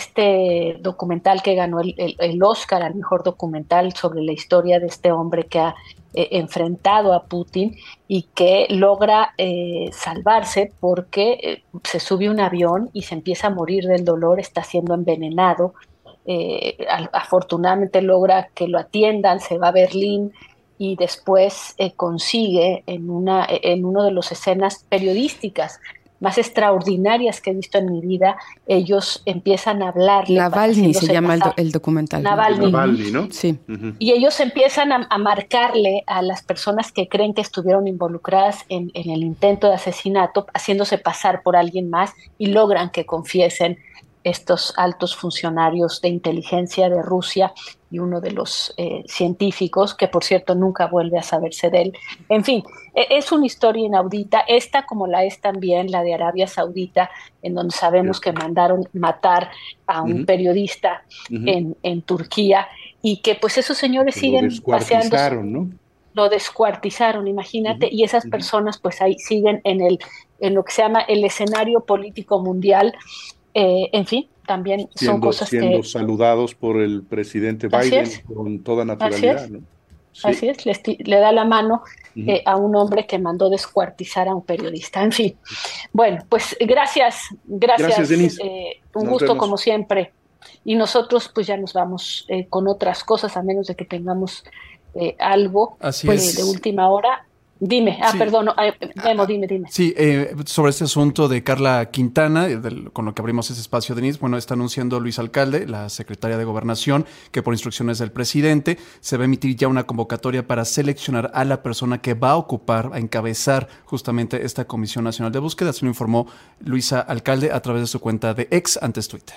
documental que ganó el Oscar al mejor documental sobre la historia de este hombre que ha enfrentado a Putin y que logra salvarse porque se sube a un avión y se empieza a morir del dolor, está siendo envenenado. Afortunadamente logra que lo atiendan, se va a Berlín y después consigue en uno de las escenas periodísticas más extraordinarias que he visto en mi vida, ellos empiezan a hablar. Navalny se llama el documental. Navalny, ¿no? Sí. Uh-huh. Y ellos empiezan a marcarle a las personas que creen que estuvieron involucradas en el intento de asesinato, haciéndose pasar por alguien más, y logran que confiesen estos altos funcionarios de inteligencia de Rusia y uno de los científicos, que por cierto nunca vuelve a saberse de él. En fin, es una historia inaudita, esta como la es también la de Arabia Saudita, en donde sabemos que mandaron matar a un periodista en Turquía, y que pues esos señores siguen paseando. ¿No? Lo descuartizaron, imagínate, y esas personas pues ahí siguen en lo que se llama el escenario político mundial. En fin, también son cosas siendo saludados por el presidente Biden con toda naturalidad, ¿no? Sí. Así es, le da la mano a un hombre que mandó descuartizar a un periodista. En fin, bueno, pues gracias Denise. Un gusto como siempre. Y nosotros pues ya nos vamos con otras cosas, a menos de que tengamos algo de última hora. Dime, perdón, Memo, dime. Sí, sobre este asunto de Carla Quintana, con lo que abrimos ese espacio, Denise, bueno, está anunciando Luis Alcalde, la secretaria de Gobernación, que por instrucciones del presidente se va a emitir ya una convocatoria para seleccionar a la persona que va a encabezar justamente esta Comisión Nacional de Búsqueda. Así lo informó Luisa Alcalde a través de su cuenta de X, antes Twitter.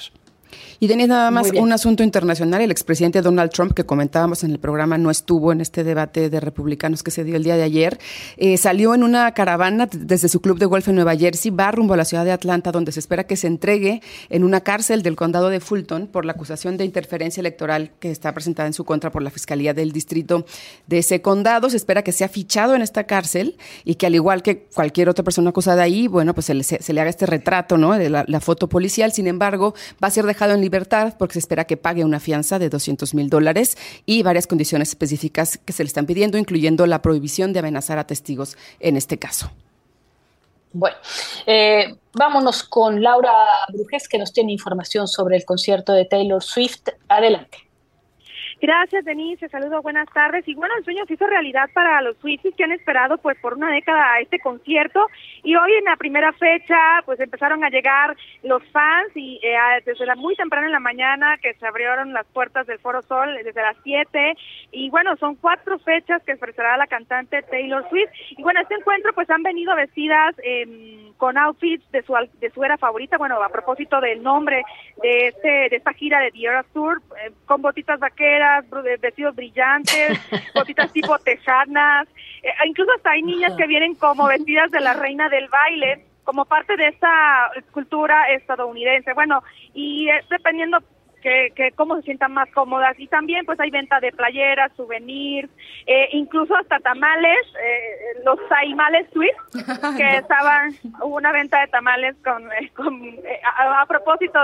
Y Denis, nada más un asunto internacional. El expresidente Donald Trump, que comentábamos en el programa, no estuvo en este debate de republicanos que se dio el día de ayer. Salió en una caravana desde su club de golf en Nueva Jersey, va rumbo a la ciudad de Atlanta, donde se espera que se entregue en una cárcel del condado de Fulton por la acusación de interferencia electoral que está presentada en su contra por la Fiscalía del Distrito de ese condado. Se espera que sea fichado en esta cárcel y que, al igual que cualquier otra persona acusada ahí, bueno, pues se le haga este retrato, ¿no?, de la foto policial. Sin embargo, va a ser dejado en libertad porque se espera que pague una fianza de $200,000 y varias condiciones específicas que se le están pidiendo, incluyendo la prohibición de amenazar a testigos en este caso. Bueno, vámonos con Laura Brujes, que nos tiene información sobre el concierto de Taylor Swift. Adelante. Gracias, Denise, saludo, buenas tardes. Y bueno, el sueño se hizo realidad para los Swifties que han esperado pues por una década a este concierto, y hoy en la primera fecha pues empezaron a llegar los fans y desde muy temprano en la mañana que se abrieron las puertas del Foro Sol desde las 7, y bueno, son 4 fechas que ofrecerá la cantante Taylor Swift. Y bueno, este encuentro pues han venido vestidas con outfits de su era favorita, bueno, a propósito del nombre de esta gira de The Eras Tour, con botitas vaqueras, vestidos brillantes, botitas tipo tejanas, incluso hasta hay niñas que vienen como vestidas de la reina del baile, como parte de esta cultura estadounidense. Bueno, y dependiendo que cómo se sientan más cómodas. Y también pues hay venta de playeras, souvenirs, incluso hasta tamales, los taimales Swift, que hubo una venta de tamales a propósito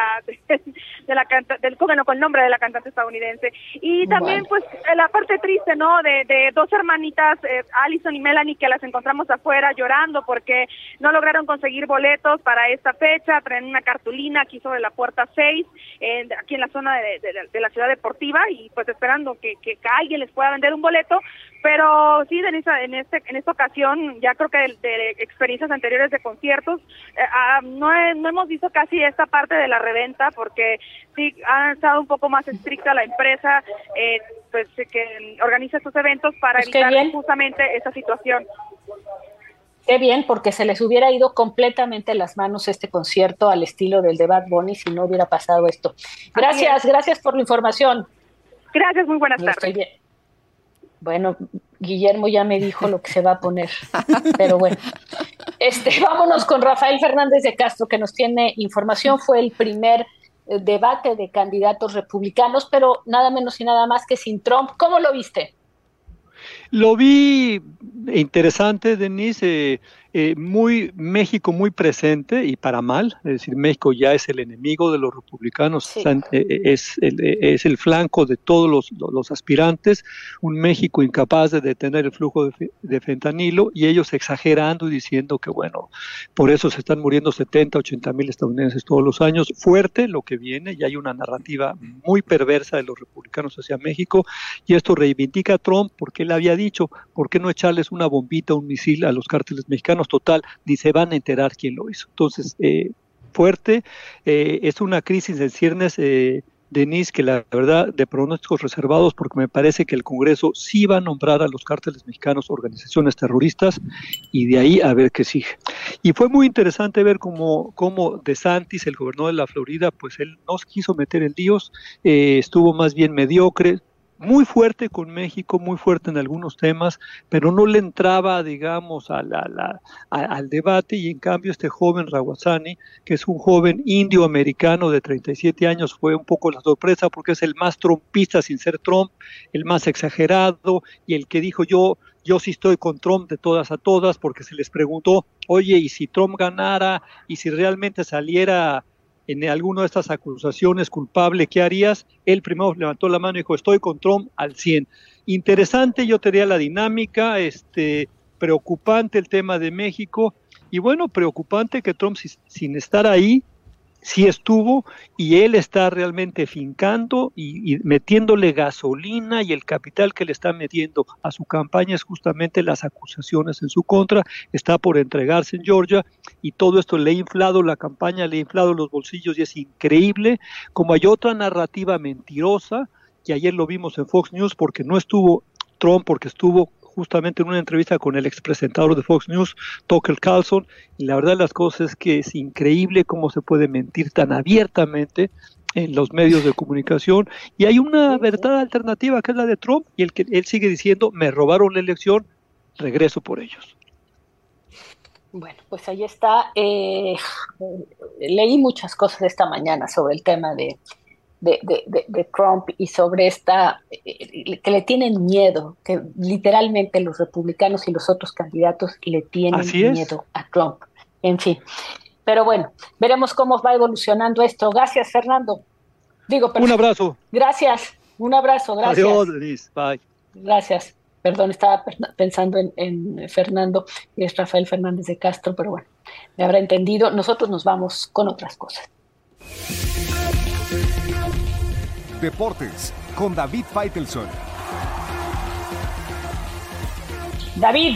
con el nombre de la cantante estadounidense. Y también pues la parte triste, ¿no?, de 2 hermanitas, Allison y Melanie, que las encontramos afuera llorando porque no lograron conseguir boletos para esta fecha. Traen una cartulina aquí sobre la puerta 6, aquí en la zona de la ciudad deportiva, y pues esperando que alguien les pueda vender un boleto. Pero sí, Denise, en esta ocasión, ya creo que de experiencias anteriores de conciertos, no hemos visto casi esta parte de la reventa, porque sí ha estado un poco más estricta la empresa pues que organiza estos eventos para evitar justamente esa situación. Qué bien, porque se les hubiera ido completamente las manos este concierto al estilo del de Bad Bunny si no hubiera pasado esto. Gracias por la información. Gracias, muy buenas tardes. Estoy bien. Bueno, Guillermo ya me dijo lo que se va a poner, pero bueno. Vámonos con Rafael Fernández de Castro, que nos tiene información. Fue el primer debate de candidatos republicanos, pero nada menos y nada más que sin Trump. ¿Cómo lo viste? Lo vi interesante, Denise, México muy presente y para mal, es decir, México ya es el enemigo de los republicanos, sí. es el flanco de todos los aspirantes, un México incapaz de detener el flujo de fentanilo, y ellos exagerando y diciendo que bueno, por eso se están muriendo 70-80 mil estadounidenses todos los años. Fuerte lo que viene, y hay una narrativa muy perversa de los republicanos hacia México, y esto reivindica a Trump, porque él había dicho, ¿por qué no echarles una bombita, un misil a los cárteles mexicanos? Total, ni se van a enterar quién lo hizo. Entonces, fuerte, es una crisis en ciernes, Denise, que la verdad, de pronósticos reservados, porque me parece que el Congreso sí va a nombrar a los cárteles mexicanos organizaciones terroristas, y de ahí a ver qué sigue. Y fue muy interesante ver cómo DeSantis, el gobernador de la Florida, pues él no quiso meter en líos, estuvo más bien mediocre, muy fuerte con México, muy fuerte en algunos temas, pero no le entraba, digamos, al debate. Y en cambio este joven Rawazani, que es un joven indio-americano de 37 años, fue un poco la sorpresa, porque es el más trumpista sin ser Trump, el más exagerado, y el que dijo yo sí estoy con Trump de todas a todas, porque se les preguntó, oye, ¿y si Trump ganara, y si realmente saliera en alguna de estas acusaciones culpable, qué harías? Él primero levantó la mano y dijo, estoy con Trump al 100. Interesante, yo te diría la dinámica, preocupante el tema de México, y bueno, preocupante que Trump sin estar ahí, sí estuvo, y él está realmente fincando y metiéndole gasolina, y el capital que le está metiendo a su campaña es justamente las acusaciones en su contra. Está por entregarse en Georgia, y todo esto le ha inflado la campaña, le ha inflado los bolsillos, y es increíble como hay otra narrativa mentirosa, que ayer lo vimos en Fox News, porque no estuvo Trump, porque estuvo justamente en una entrevista con el expresentador de Fox News, Tucker Carlson, y la verdad de las cosas es que es increíble cómo se puede mentir tan abiertamente en los medios de comunicación, y hay una verdad alternativa que es la de Trump, y él sigue diciendo, me robaron la elección, regreso por ellos. Bueno, pues ahí está. Leí muchas cosas esta mañana sobre el tema de Trump y sobre que le tienen miedo, que literalmente los republicanos y los otros candidatos le tienen miedo a Trump. En fin. Pero bueno, veremos cómo va evolucionando esto. Gracias, Fernando. Un abrazo. Gracias. Un abrazo, gracias. Adiós, Denise. Bye. Gracias. Perdón, estaba pensando en Fernando, y es Rafael Fernández de Castro, pero bueno, me habrá entendido. Nosotros nos vamos con otras cosas. Deportes con David Faitelson. David.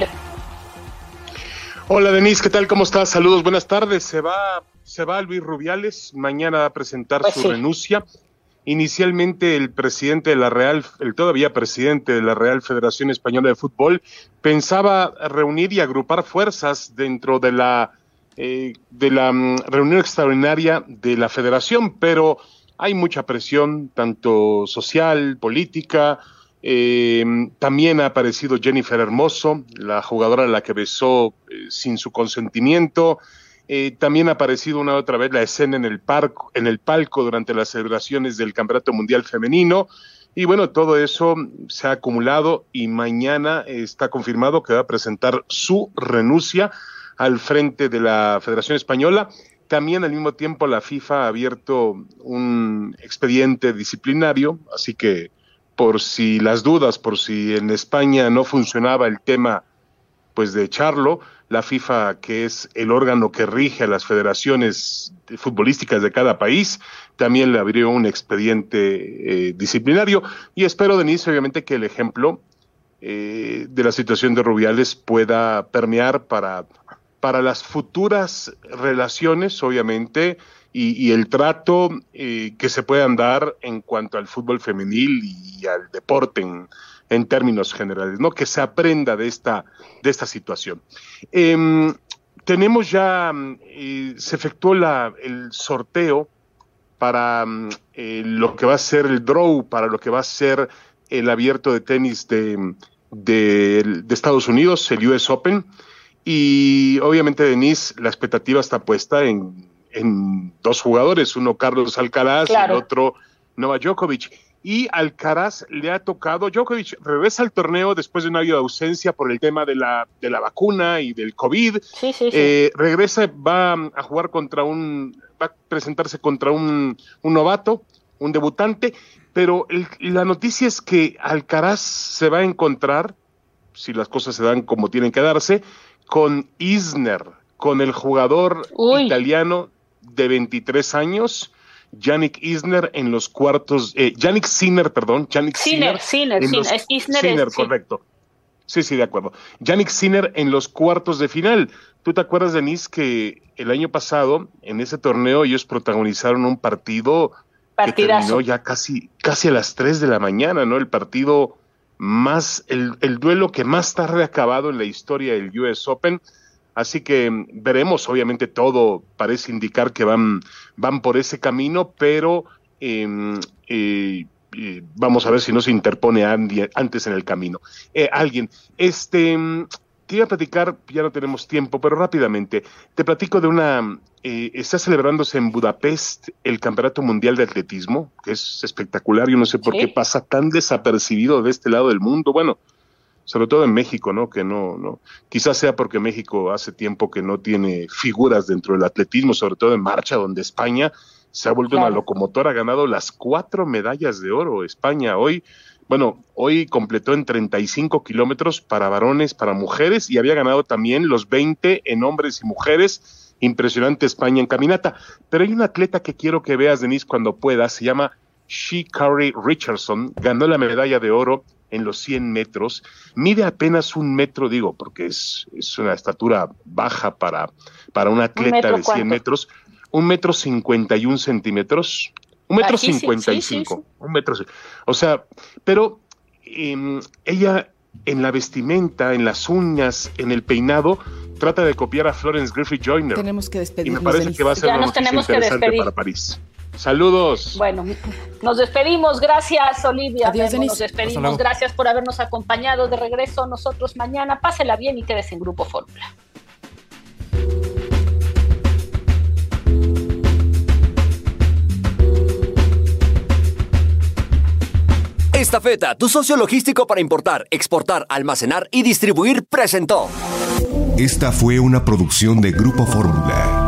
Hola Denise, ¿qué tal? ¿Cómo estás? Saludos, buenas tardes. Se va Luis Rubiales, mañana va a presentar su renuncia. Inicialmente el todavía presidente de la Real Federación Española de Fútbol, pensaba reunir y agrupar fuerzas dentro de la reunión extraordinaria de la federación, pero hay mucha presión, tanto social, política. También ha aparecido Jennifer Hermoso, la jugadora a la que besó sin su consentimiento. También ha aparecido una otra vez la escena en el palco durante las celebraciones del Campeonato Mundial Femenino, y bueno, todo eso se ha acumulado y mañana está confirmado que va a presentar su renuncia al frente de la Federación Española. También al mismo tiempo la FIFA ha abierto un expediente disciplinario, así que por si en España no funcionaba el tema pues de echarlo, la FIFA, que es el órgano que rige a las federaciones futbolísticas de cada país, también le abrió un expediente disciplinario, y espero, Denise, obviamente que el ejemplo de la situación de Rubiales pueda permear para las futuras relaciones, obviamente, y el trato que se puedan dar en cuanto al fútbol femenil y al deporte en términos generales, ¿no? Que se aprenda de esta situación. Tenemos ya, se efectuó el sorteo para lo que va a ser el draw, para lo que va a ser el abierto de tenis de Estados Unidos, el US Open, y obviamente, Denise, la expectativa está puesta en dos jugadores, uno Carlos Alcaraz y el otro Novak Djokovic. Y Alcaraz le ha tocado, Djokovic regresa al torneo después de un año de ausencia por el tema de la vacuna y del COVID. Sí. Regresa, va a jugar va a presentarse contra un novato, un debutante, pero la noticia es que Alcaraz se va a encontrar, si las cosas se dan como tienen que darse, con Isner, con el jugador italiano de 23 años, Yannick Sinner en los cuartos, Yannick Sinner, correcto. Sí, de acuerdo. Yannick Sinner en los cuartos de final. ¿Tú te acuerdas, Denise, que el año pasado, en ese torneo, ellos protagonizaron un partido que terminó ya casi a las 3 de la mañana, ¿no? El partido más, el duelo que más tarde ha acabado en la historia del US Open. Así que veremos, obviamente todo parece indicar que van por ese camino, pero vamos a ver si no se interpone antes en el camino. Te iba a platicar, ya no tenemos tiempo, pero rápidamente, te platico de está celebrándose en Budapest el Campeonato Mundial de Atletismo, que es espectacular. Yo no sé por qué pasa tan desapercibido de este lado del mundo. Bueno, sobre todo en México, ¿no? Que no, quizás sea porque México hace tiempo que no tiene figuras dentro del atletismo, sobre todo en marcha, donde España se ha vuelto una locomotora, ha ganado las 4 medallas de oro. España hoy completó en 35 kilómetros para varones, para mujeres, y había ganado también los 20 en hombres y mujeres. Impresionante España en caminata. Pero hay una atleta que quiero que veas, Denise, cuando puedas, se llama Sha'Carri Richardson, ganó la medalla de oro en los 100 metros, mide apenas 1 metro, porque es una estatura baja para un atleta de 100 metros, 1,51 centímetros, 1,55 metros, 1 metro, o sea, pero ella en la vestimenta, en las uñas, en el peinado, trata de copiar a Florence Griffith Joyner. Tenemos que despedirnos. Y me parece que va a ser una noticia interesante para París. Saludos. Bueno, nos despedimos. Gracias, Olivia. Adiós, Denise. Nos despedimos. Gracias por habernos acompañado. De regreso nosotros mañana. Pásela bien y quédese en Grupo Fórmula. Estafeta, tu socio logístico para importar, exportar, almacenar y distribuir, presentó. Esta fue una producción de Grupo Fórmula.